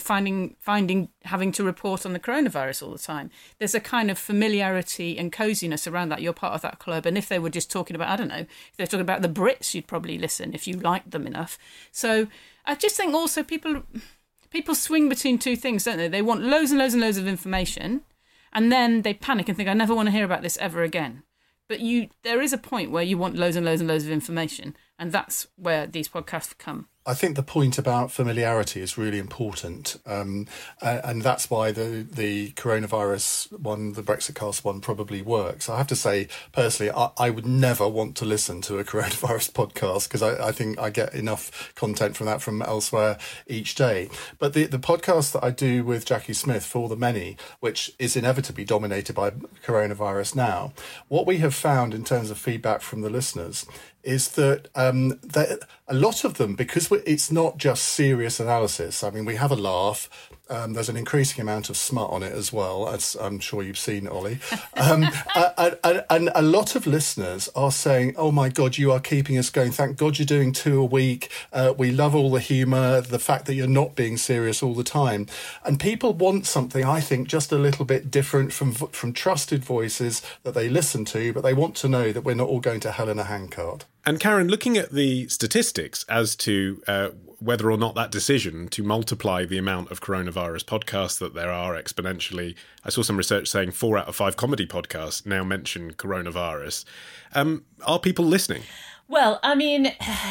having to report on the coronavirus all the time. There's a kind of familiarity and coziness around that. You're part of that club. And if they were just talking about, I don't know, if they're talking about the Brits, you'd probably listen if you liked them enough. So I just think also people swing between two things, don't they? They want loads and loads and loads of information, and then they panic and think, I never want to hear about this ever again. But there is a point where you want loads and loads and loads of information, and that's where these podcasts come. I think the point about familiarity is really important, and that's why the coronavirus one, the Brexit cast one, probably works. I have to say, personally, I would never want to listen to a coronavirus podcast, because I think I get enough content from that from elsewhere each day. But the podcast that I do with Jackie Smith, For the Many, which is inevitably dominated by coronavirus now, what we have found in terms of feedback from the listeners is that a lot of them, because it's not just serious analysis. I mean, we have a laugh. There's an increasing amount of smut on it as well, as I'm sure you've seen, Ollie. And a lot of listeners are saying, oh, my God, you are keeping us going. Thank God you're doing 2 a week. We love all the humour, the fact that you're not being serious all the time. And people want something, I think, just a little bit different from trusted voices that they listen to, but they want to know that we're not all going to hell in a handcart. And Karen, looking at the statistics as to whether or not that decision to multiply the amount of coronavirus podcasts that there are exponentially, I saw some research saying 4 out of 5 comedy podcasts now mention coronavirus. Are people listening? Well, I mean,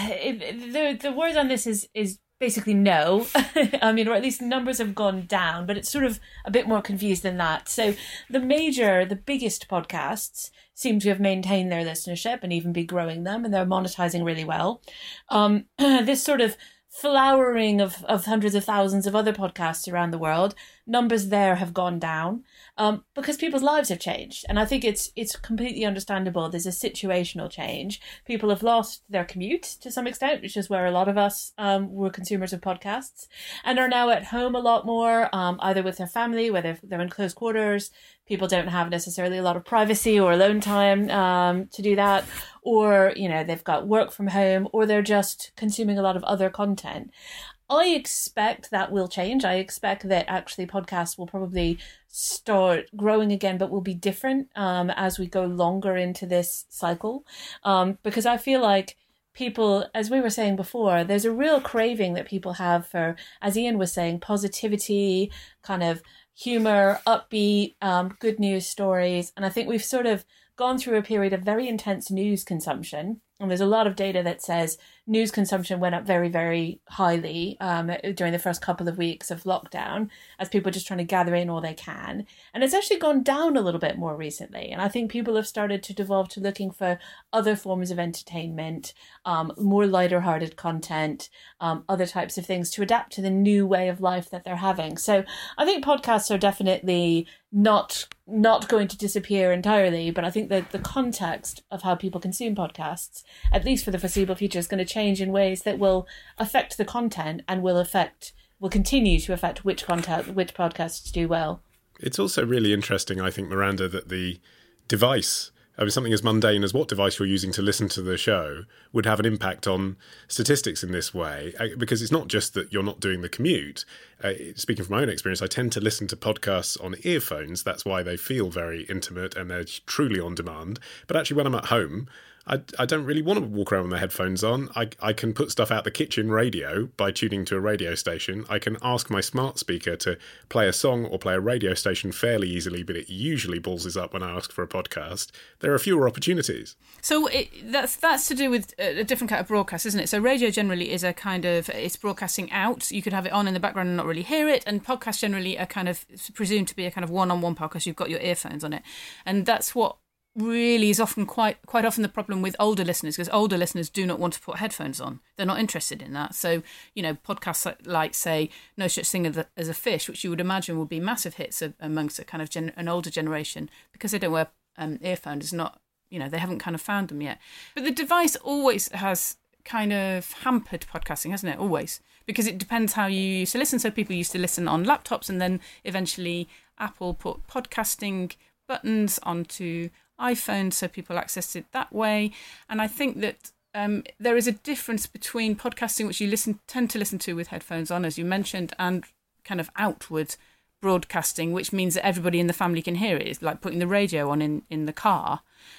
the word on this is basically no. I mean, or at least numbers have gone down, but it's sort of a bit more confused than that. So the biggest podcasts seem to have maintained their listenership and even be growing them, and they're monetizing really well. This sort of flowering of hundreds of thousands of other podcasts around the world, numbers there have gone down because people's lives have changed. And I think it's completely understandable. There's a situational change. People have lost their commute to some extent, which is where a lot of us were consumers of podcasts, and are now at home a lot more, either with their family, whether they're in close quarters. People don't have necessarily a lot of privacy or alone time to do that, or, you know, they've got work from home, or they're just consuming a lot of other content. I expect that will change. I expect that actually podcasts will probably start growing again, but will be different as we go longer into this cycle. Because I feel like people, as we were saying before, there's a real craving that people have for, as Ian was saying, positivity, kind of humor, upbeat, good news stories. And I think we've sort of gone through a period of very intense news consumption. And there's a lot of data that says news consumption went up very, very highly during the first couple of weeks of lockdown, as people are just trying to gather in all they can. And it's actually gone down a little bit more recently. And I think people have started to devolve to looking for other forms of entertainment, more lighter-hearted content, other types of things to adapt to the new way of life that they're having. So I think podcasts are definitely not going to disappear entirely, but I think that the context of how people consume podcasts, at least for the foreseeable future, is going to change in ways that will affect the content and will continue to affect which podcasts do well. It's also really interesting, I think, Miranda, that the device, I mean, something as mundane as what device you're using to listen to the show would have an impact on statistics in this way, because it's not just that you're not doing the commute. Speaking from my own experience, I tend to listen to podcasts on earphones. That's why they feel very intimate and they're truly on demand. But actually, when I'm at home, I don't really want to walk around with my headphones on. I can put stuff out the kitchen radio by tuning to a radio station. I can ask my smart speaker to play a song or play a radio station fairly easily, but it usually balls up when I ask for a podcast. There are fewer opportunities. So that's to do with a different kind of broadcast, isn't it? So radio generally is a kind of, it's broadcasting out. You could have it on in the background and not really hear it. And podcasts generally are kind of presumed to be a kind of one-on-one podcast. You've got your earphones on it. And that's what really is often quite often the problem with older listeners, because older listeners do not want to put headphones on. They're not interested in that. So, you know, podcasts like say No Such Thing as a Fish, which you would imagine would be massive hits amongst a kind of an older generation, because they don't wear earphones, is not, you know, they haven't kind of found them yet. But the device always has kind of hampered podcasting, hasn't it? Always. Because it depends how you used to listen. So people used to listen on laptops, and then eventually Apple put podcasting buttons onto iPhone, so people accessed it that way. And I think that there is a difference between podcasting, which you tend to listen to with headphones on, as you mentioned, and kind of outward broadcasting, which means that everybody in the family can hear it. It's like putting the radio on in the car.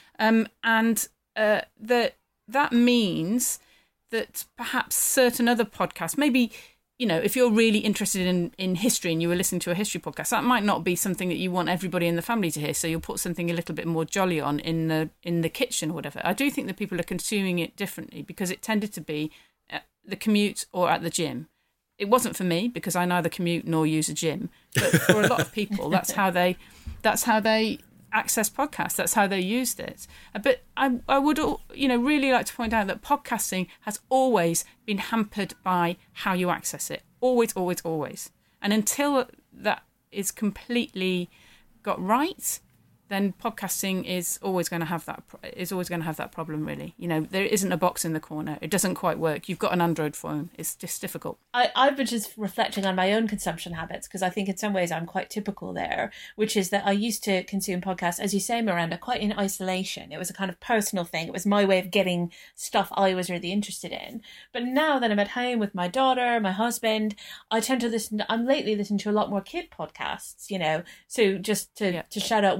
That means that perhaps certain other podcasts, maybe, you know, if you're really interested in history and you were listening to a history podcast, that might not be something that you want everybody in the family to hear. So you'll put something a little bit more jolly on in the kitchen or whatever. I do think that people are consuming it differently, because it tended to be at the commute or at the gym. It wasn't for me, because I neither commute nor use a gym. But for a lot of people, that's how they access podcasts. That's how they used it. But I would, you know, really like to point out that podcasting has always been hampered by how you access it. Always, always, always. And until that is completely got right, then podcasting is always going to have that problem, really. You know, there isn't a box in the corner. It doesn't quite work. You've got an Android phone. It's just difficult. I've been just reflecting on my own consumption habits, because I think in some ways I'm quite typical there, which is that I used to consume podcasts, as you say, Miranda, quite in isolation. It was a kind of personal thing. It was my way of getting stuff I was really interested in. But now that I'm at home with my daughter, my husband, I tend to I'm lately listening to a lot more kid podcasts, you know. So just to shout out one that I've been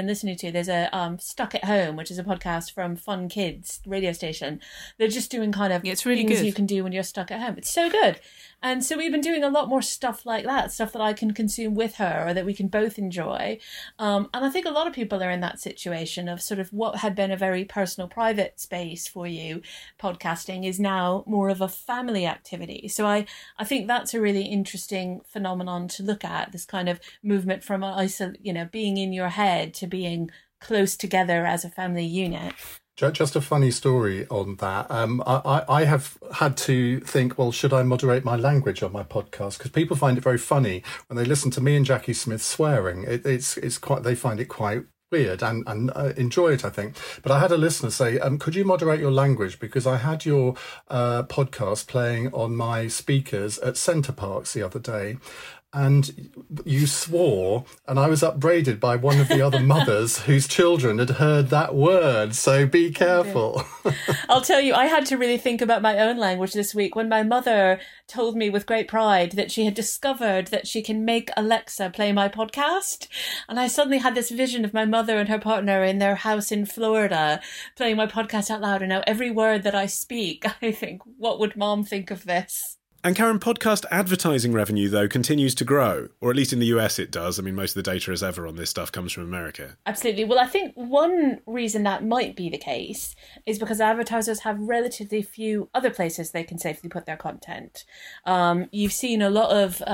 been listening to. There's a Stuck at Home, which is a podcast from Fun Kids radio station. They're just doing kind of it's really things good. You can do when you're stuck at home. It's so good. And so we've been doing a lot more stuff like that, stuff that I can consume with her or that we can both enjoy. And I think a lot of people are in that situation of sort of what had been a very personal, private space for you. Podcasting is now more of a family activity. So I think that's a really interesting phenomenon to look at, this kind of movement from being in your head to being close together as a family unit. Just a funny story on that. I have had to think, well, should I moderate my language on my podcast? Because people find it very funny when they listen to me and Jackie Smith swearing. It's quite, they find it quite weird and enjoy it, I think. But I had a listener say, could you moderate your language? Because I had your podcast playing on my speakers at Center Parcs the other day. And you swore, and I was upbraided by one of the other mothers whose children had heard that word. So be careful. I'll tell you, I had to really think about my own language this week when my mother told me with great pride that she had discovered that she can make Alexa play my podcast. And I suddenly had this vision of my mother and her partner in their house in Florida playing my podcast out loud. And now every word that I speak, I think, what would Mom think of this? And Karen, podcast advertising revenue, though, continues to grow, or at least in the US it does. I mean, most of the data as ever on this stuff comes from America. Absolutely. Well, I think one reason that might be the case is because advertisers have relatively few other places they can safely put their content. You've seen a lot of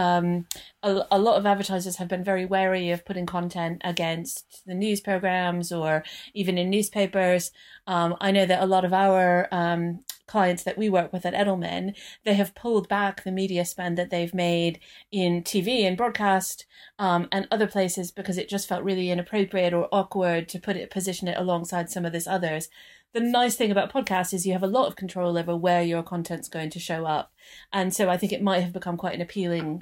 advertisers have been very wary of putting content against the news programs or even in newspapers. I know that a lot of our clients that we work with at Edelman, they have pulled back the media spend that they've made in TV and broadcast and other places because it just felt really inappropriate or awkward to position it alongside some of this others. The nice thing about podcasts is you have a lot of control over where your content's going to show up. And so I think it might have become quite an appealing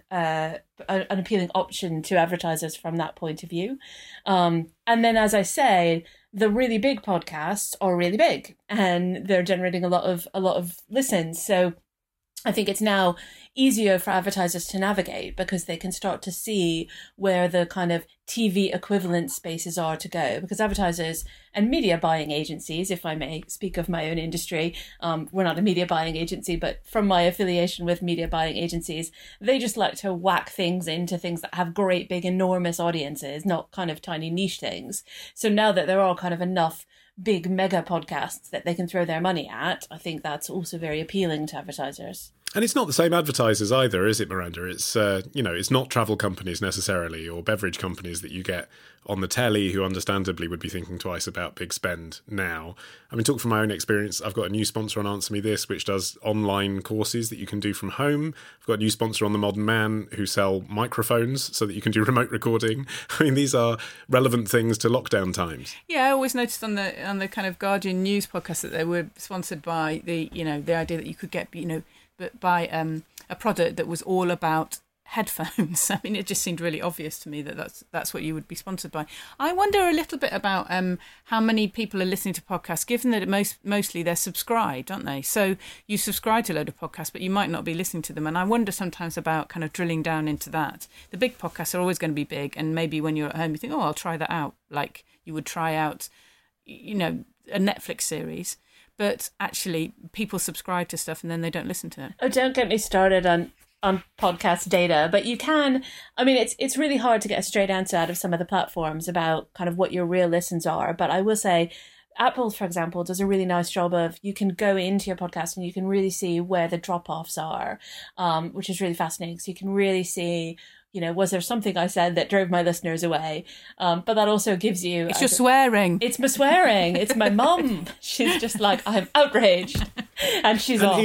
option to advertisers from that point of view. And then, as I say, the really big podcasts are really big and they're generating a lot of listens. So I think it's now easier for advertisers to navigate because they can start to see where the kind of TV equivalent spaces are to go. Because advertisers and media buying agencies, if I may speak of my own industry, we're not a media buying agency, but from my affiliation with media buying agencies, they just like to whack things into things that have great, big, enormous audiences, not kind of tiny niche things. So now that there are kind of enough big mega podcasts that they can throw their money at, I think that's also very appealing to advertisers. And it's not the same advertisers either, is it, Miranda? It's it's not travel companies necessarily or beverage companies that you get on the telly who understandably would be thinking twice about big spend now. I mean, talk from my own experience. I've got a new sponsor on Answer Me This, which does online courses that you can do from home. I've got a new sponsor on The Modern Man who sell microphones so that you can do remote recording. I mean, these are relevant things to lockdown times. Yeah, I always noticed on the kind of Guardian News podcast that they were sponsored by the idea that you could get, buy a product that was all about headphones. I mean, it just seemed really obvious to me that that's what you would be sponsored by. I wonder a little bit about how many people are listening to podcasts, given that mostly they're subscribed, aren't they? So you subscribe to a load of podcasts, but you might not be listening to them. And I wonder sometimes about kind of drilling down into that. The big podcasts are always going to be big, and maybe when you're at home, you think, oh, I'll try that out, like you would try out, a Netflix series. But actually, people subscribe to stuff and then they don't listen to it. Oh, don't get me started on podcast data, but you can. I mean, it's really hard to get a straight answer out of some of the platforms about kind of what your real listens are. But I will say, Apple, for example, does a really nice job of, you can go into your podcast and you can really see where the drop-offs are, which is really fascinating. So you can really see, was there something I said that drove my listeners away? But that also gives you... It's your swearing. It's my swearing. It's my mum. She's just like, I'm outraged. And she's off.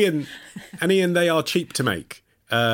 Ian, they are cheap to make.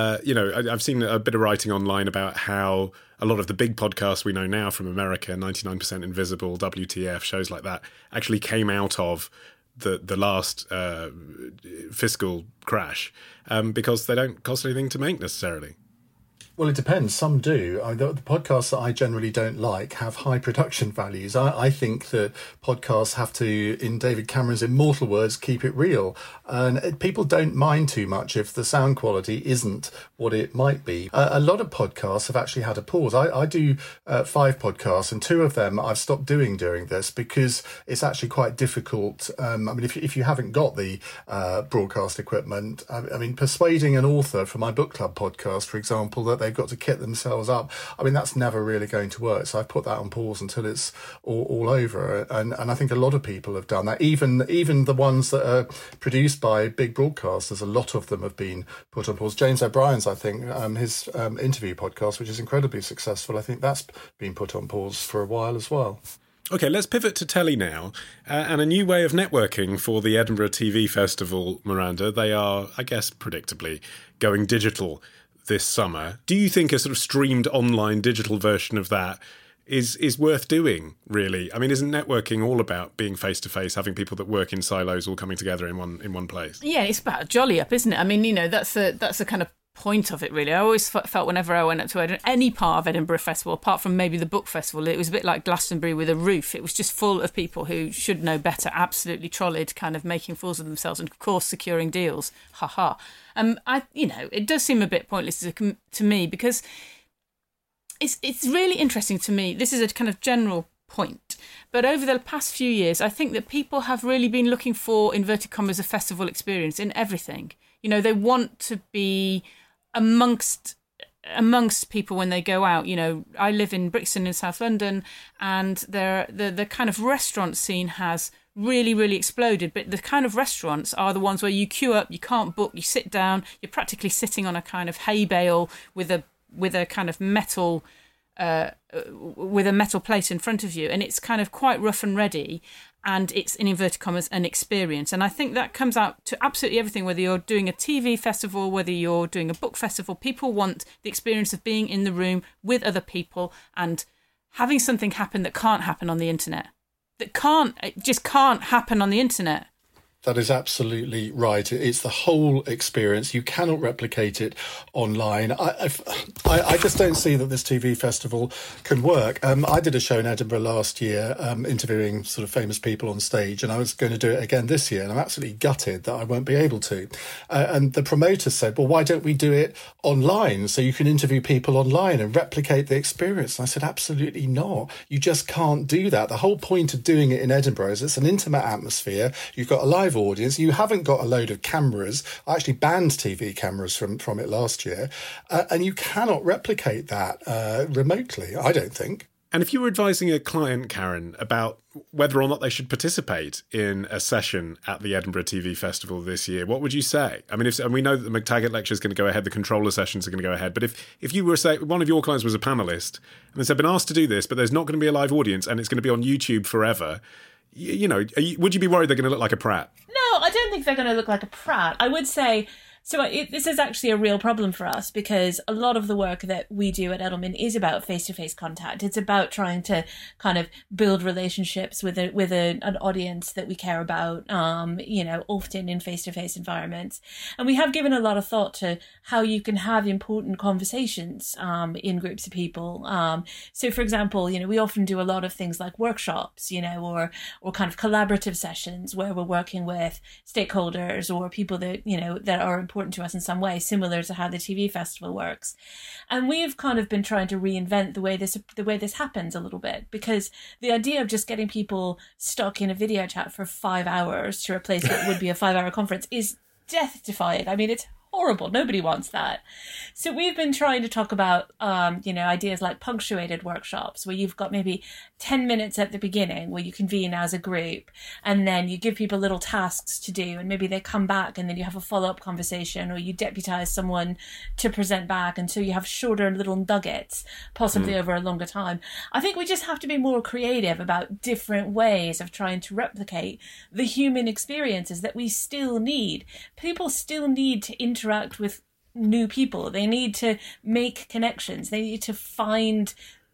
I've seen a bit of writing online about how a lot of the big podcasts we know now from America, 99% Invisible, WTF, shows like that, actually came out of the last fiscal crash because they don't cost anything to make necessarily. Well, it depends. Some do. The podcasts that I generally don't like have high production values. I think that podcasts have to, in David Cameron's immortal words, keep it real. And people don't mind too much if the sound quality isn't what it might be. A lot of podcasts have actually had a pause. I do 5 podcasts, and 2 of them I've stopped doing during this because it's actually quite difficult. I mean, if you haven't got the broadcast equipment, I mean, persuading an author for my book club podcast, for example, that they've got to kit themselves up, I mean, that's never really going to work. So I've put that on pause until it's all over. And I think a lot of people have done that. Even the ones that are produced by big broadcasters, a lot of them have been put on pause. James O'Brien's, I think, his interview podcast, which is incredibly successful, I think that's been put on pause for a while as well. OK, let's pivot to telly now, and a new way of networking for the Edinburgh TV Festival, Miranda. They are, I guess, predictably going digital this summer. Do you think a sort of streamed online digital version of that is worth doing, really? I mean, isn't networking all about being face-to-face, having people that work in silos all coming together in one place? Yeah, it's about jolly up, isn't it? I mean, you know, that's a kind of point of it, really. I always felt whenever I went up to any part of Edinburgh Festival, apart from maybe the book festival, it was a bit like Glastonbury with a roof. It was just full of people who should know better, absolutely trolleyed, kind of making fools of themselves, and of course securing deals. Ha ha. It does seem a bit pointless to me, because it's really interesting to me. This is a kind of general point, but over the past few years, I think that people have really been looking for, inverted commas, a festival experience in everything. You know, they want to be amongst people when they go out. You know, I live in Brixton in South London, and the kind of restaurant scene has really, really exploded. But the kind of restaurants are the ones where you queue up, you can't book, you sit down, you're practically sitting on a kind of hay bale with a kind of metal with a metal plate in front of you, and it's kind of quite rough and ready, and it's, in inverted commas, an experience. And I think that comes out to absolutely everything, whether you're doing a TV festival, whether you're doing a book festival. People want the experience of being in the room with other people and having something happen that can't happen on the internet. It just can't happen on the internet. That is absolutely right. It's the whole experience. You cannot replicate it online. I just don't see that this TV festival can work. I did a show in Edinburgh last year, interviewing sort of famous people on stage, and I was going to do it again this year, and I'm absolutely gutted that I won't be able to. And the promoter said, well, why don't we do it online so you can interview people online and replicate the experience? And I said, absolutely not. You just can't do that. The whole point of doing it in Edinburgh is it's an intimate atmosphere. You've got a live audience. You haven't got a load of cameras. I actually banned TV cameras from it last year, and you cannot replicate that remotely, I don't think. And if you were advising a client, Karen, about whether or not they should participate in a session at the Edinburgh TV Festival this year, what would you say? I mean, and we know that the McTaggart lecture is going to go ahead, the controller sessions are going to go ahead, but if you were, say, one of your clients was a panellist and they said, been asked to do this, but there's not going to be a live audience and it's going to be on YouTube forever, you know, would you be worried they're going to look like a prat? No, I don't think they're going to look like a prat. I would say, this is actually a real problem for us, because a lot of the work that we do at Edelman is about face-to-face contact. It's about trying to kind of build relationships with an audience that we care about, often in face-to-face environments. And we have given a lot of thought to how you can have important conversations in groups of people. So, for example, we often do a lot of things like workshops, or kind of collaborative sessions where we're working with stakeholders or people that, that are important to us in some way, similar to how the TV festival works. And we've kind of been trying to reinvent the way this happens a little bit, because the idea of just getting people stuck in a video chat for 5 hours to replace what would be a 5-hour conference is death-defying. I mean, it's horrible. Nobody wants that. So we've been trying to talk about, ideas like punctuated workshops, where you've got maybe 10 minutes at the beginning where you convene as a group, and then you give people little tasks to do, and maybe they come back and then you have a follow-up conversation, or you deputize someone to present back, and so you have shorter little nuggets, possibly over a longer time. I think we just have to be more creative about different ways of trying to replicate the human experiences that we still need. People still need to interact with new people. They need to make connections. They need to find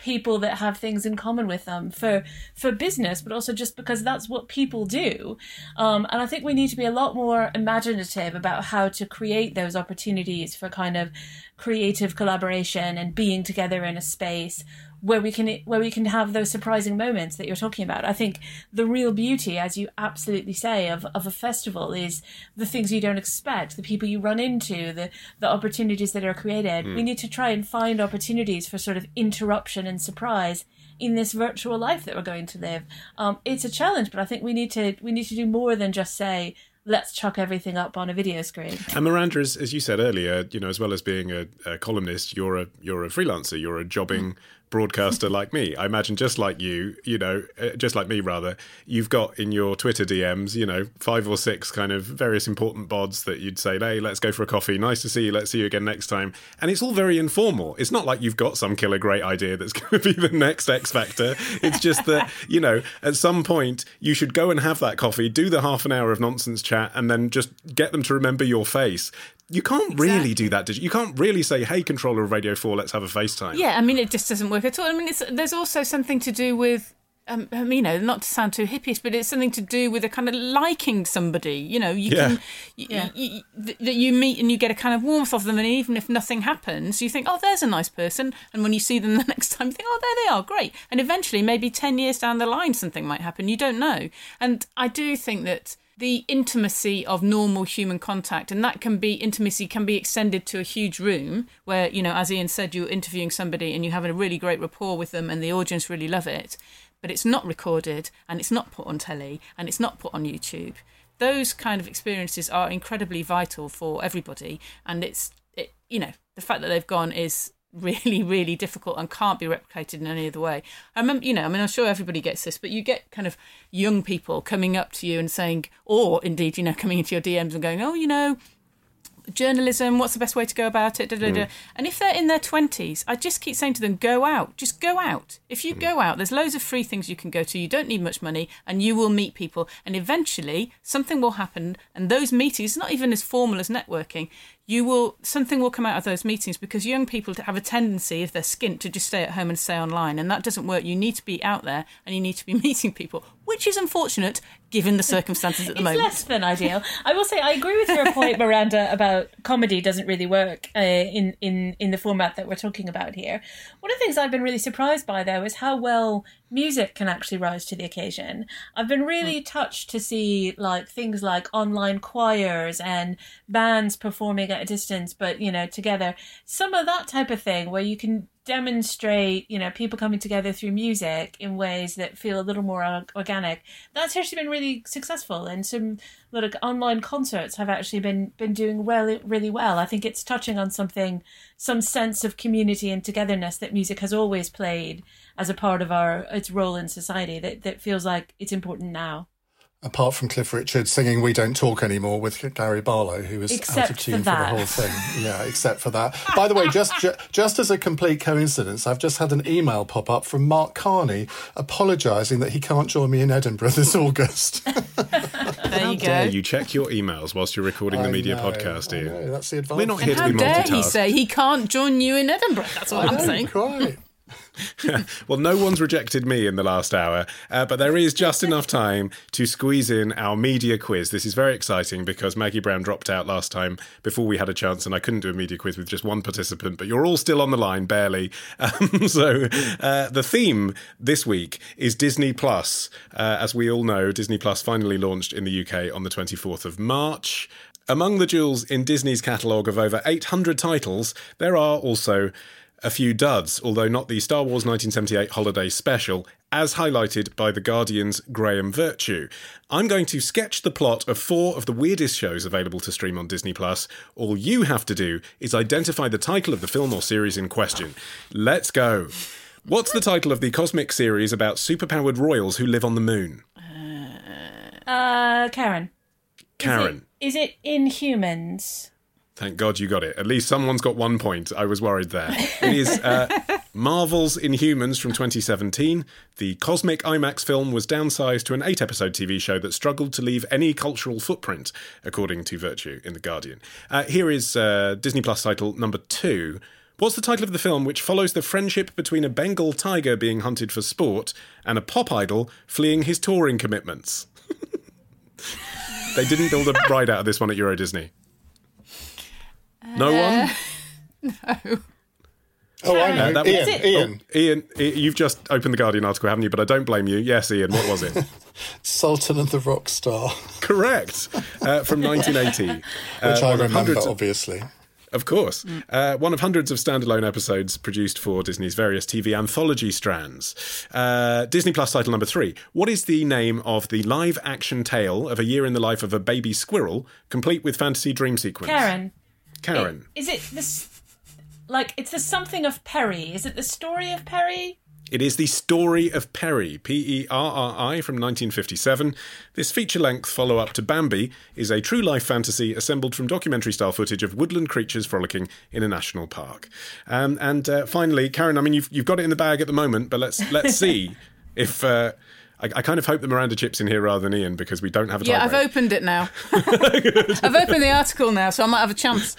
people that have things in common with them for business, but also just because that's what people do. And I think we need to be a lot more imaginative about how to create those opportunities for kind of creative collaboration and being together in a space where we can have those surprising moments that you're talking about. I think the real beauty, as you absolutely say, of a festival is the things you don't expect, the people you run into, the opportunities that are created. We need to try and find opportunities for sort of interruption and surprise in this virtual life that we're going to live. It's a challenge, but I think we need to do more than just say, let's chuck everything up on a video screen. And Miranda, as you said earlier, as well as being a columnist, you're a freelancer. You're a jobbing broadcaster like me. I imagine just like you, just like me rather, you've got in your Twitter DMs, 5 or 6 kind of various important bods that you'd say, hey, let's go for a coffee. Nice to see you. Let's see you again next time. And it's all very informal. It's not like you've got some killer great idea that's going to be the next X Factor. It's just that, at some point you should go and have that coffee, do the half an hour of nonsense chat, and then just get them to remember your face. You can't really do that, did you? You can't really say, hey, controller of Radio 4, let's have a FaceTime. Yeah, I mean, it just doesn't work at all. I mean, there's also something to do with, not to sound too hippie, but it's something to do with a kind of liking somebody. That you meet and you get a kind of warmth of them, and even if nothing happens, you think, oh, there's a nice person. And when you see them the next time, you think, oh, there they are, great. And eventually, maybe 10 years down the line, something might happen. You don't know. And I do think that the intimacy of normal human contact, and that intimacy can be extended to a huge room where, as Ian said, you're interviewing somebody and you have a really great rapport with them and the audience really love it, but it's not recorded and it's not put on telly and it's not put on YouTube. Those kind of experiences are incredibly vital for everybody, and the fact that they've gone is really, really difficult and can't be replicated in any other way. I remember, I'm sure everybody gets this, but you get kind of young people coming up to you and saying, or indeed, coming into your DMs and going, oh, journalism, what's the best way to go about it? And if they're in their 20s, I just keep saying to them, go out. Just go out. If you go out, there's loads of free things you can go to. You don't need much money and you will meet people. And eventually something will happen. And those meetings, not even as formal as networking, something will come out of those meetings, because young people have a tendency, if they're skint, to just stay at home and stay online, and that doesn't work. You need to be out there and you need to be meeting people, which is unfortunate given the circumstances at the moment. It's less than ideal. I will say I agree with your point, Miranda, about comedy doesn't really work in the format that we're talking about here. One of the things I've been really surprised by, though, is how well music can actually rise to the occasion. I've been really touched to see things like online choirs and bands performing at a distance, but together. Some of that type of thing where you can demonstrate, people coming together through music in ways that feel a little more organic. That's actually been really successful, and some online concerts have actually been doing really well. I think it's touching on some sense of community and togetherness that music has always played as a part of its role in society that feels like it's important now. Apart from Cliff Richard singing We Don't Talk Anymore with Gary Barlow, who was out of tune for the whole thing. Yeah, except for that. By the way, just as a complete coincidence, I've just had an email pop up from Mark Carney apologising that he can't join me in Edinburgh this August. There you go. Dare you check your emails whilst you're recording the media podcast, Ian? I know, that's the advantage. We're not here to be multitasked. How dare he say he can't join you in Edinburgh? That's what I'm saying. Quite. Well, no one's rejected me in the last hour, but there is just enough time to squeeze in our media quiz. This is very exciting because Maggie Brown dropped out last time before we had a chance, and I couldn't do a media quiz with just one participant, but you're all still on the line, barely. So the theme this week is Disney Plus. As we all know, Disney Plus finally launched in the UK on the 24th of March. Among the jewels in Disney's catalogue of over 800 titles, there are also a few duds, although not the Star Wars 1978 Holiday Special, as highlighted by The Guardian's Graham Virtue. I'm going to sketch the plot of 4 of the weirdest shows available to stream on Disney+. All you have to do is identify the title of the film or series in question. Let's go. What's the title of the cosmic series about superpowered royals who live on the moon? Karen. Karen. Is it Inhumans? Thank God you got it. At least someone's got 1 point. I was worried there. It is Marvel's Inhumans from 2017. The cosmic IMAX film was downsized to an 8-episode TV show that struggled to leave any cultural footprint, according to Virtue in The Guardian. Here is Disney Plus title number 2, What's the title of the film which follows the friendship between a Bengal tiger being hunted for sport and a pop idol fleeing his touring commitments? They didn't build a ride out of this one at Euro Disney. No one? No. Oh, I know. Ian, you've just opened the Guardian article, haven't you? But I don't blame you. Yes, Ian, what was it? Sultan and the Rock Star. Correct. From 1980. Which I remember, obviously. Of course. One of hundreds of standalone episodes produced for Disney's various TV anthology strands. Disney Plus title number 3. What is the name of the live-action tale of a year in the life of a baby squirrel, complete with fantasy dream sequence? Karen. Is it this... Like, it's the something of Perry. Is it the story of Perry? It is the story of Perry, Perri, from 1957. This feature-length follow-up to Bambi is a true-life fantasy assembled from documentary-style footage of woodland creatures frolicking in a national park. And finally, Karen, I mean, you've got it in the bag at the moment, but let's see if... I kind of hope that Miranda chips in here rather than Ian because we don't have a tiebreak. Yeah, I've opened it now. I've opened the article now, so I might have a chance.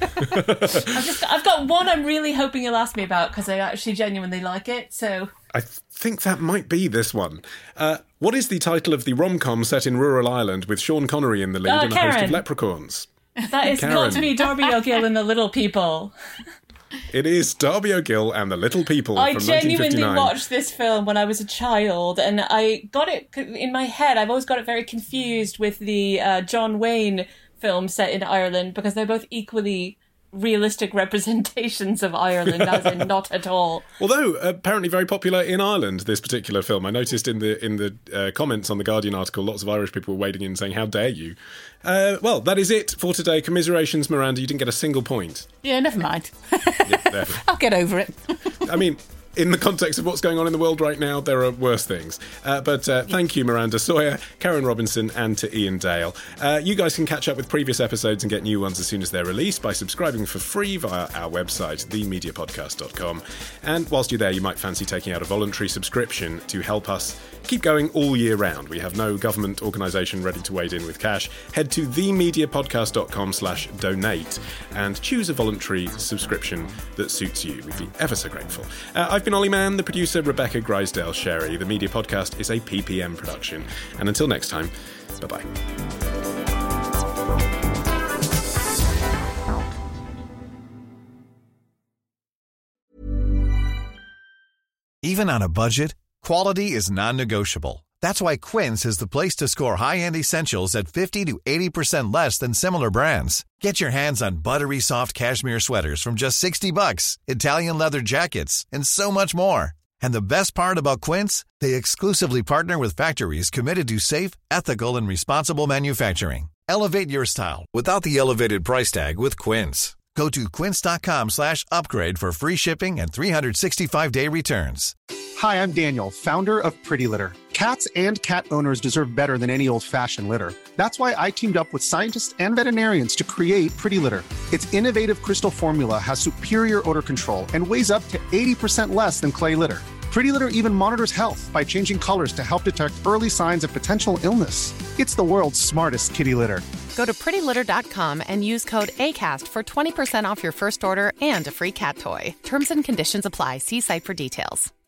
I've got one I'm really hoping you'll ask me about because I actually genuinely like it. So I think that might be this one. What is the title of the rom-com set in rural Ireland with Sean Connery in the lead and a host of leprechauns? That is got to be Darby O'Gill and the Little People. It is Darby O'Gill and the Little People from 1959. I genuinely watched this film when I was a child, and I got it in my head. I've always got it very confused with the John Wayne film set in Ireland because they're both equally realistic representations of Ireland, as in not at all. Although apparently very popular in Ireland, this particular film. I noticed in the comments on the Guardian article, lots of Irish people were wading in saying, "How dare you?" Well, that is it for today. Commiserations, Miranda. You didn't get a single point. Yeah, never mind. Yeah, I'll get over it. I mean, in the context of what's going on in the world right now, there are worse things. But thank you, Miranda Sawyer, Karen Robinson, and to Ian Dale. You guys can catch up with previous episodes and get new ones as soon as they're released by subscribing for free via our website, themediapodcast.com. And whilst you're there, you might fancy taking out a voluntary subscription to help us keep going all year round. We have no government organisation ready to wade in with cash. Head to themediapodcast.com/donate and choose a voluntary subscription that suits you. We'd be ever so grateful. I've been Ollie Mann, the producer Rebecca Grisdale-Sherry. The Media Podcast is a PPM production. And until next time, bye-bye. Even on a budget, quality is non-negotiable. That's why Quince is the place to score high-end essentials at 50 to 80% less than similar brands. Get your hands on buttery soft cashmere sweaters from just $60, Italian leather jackets, and so much more. And the best part about Quince, they exclusively partner with factories committed to safe, ethical, and responsible manufacturing. Elevate your style without the elevated price tag with Quince. Go to quince.com/upgrade for free shipping and 365-day returns. Hi, I'm Daniel, founder of Pretty Litter. Cats and cat owners deserve better than any old-fashioned litter. That's why I teamed up with scientists and veterinarians to create Pretty Litter. Its innovative crystal formula has superior odor control and weighs up to 80% less than clay litter. Pretty Litter even monitors health by changing colors to help detect early signs of potential illness. It's the world's smartest kitty litter. Go to prettylitter.com and use code ACAST for 20% off your first order and a free cat toy. Terms and conditions apply. See site for details.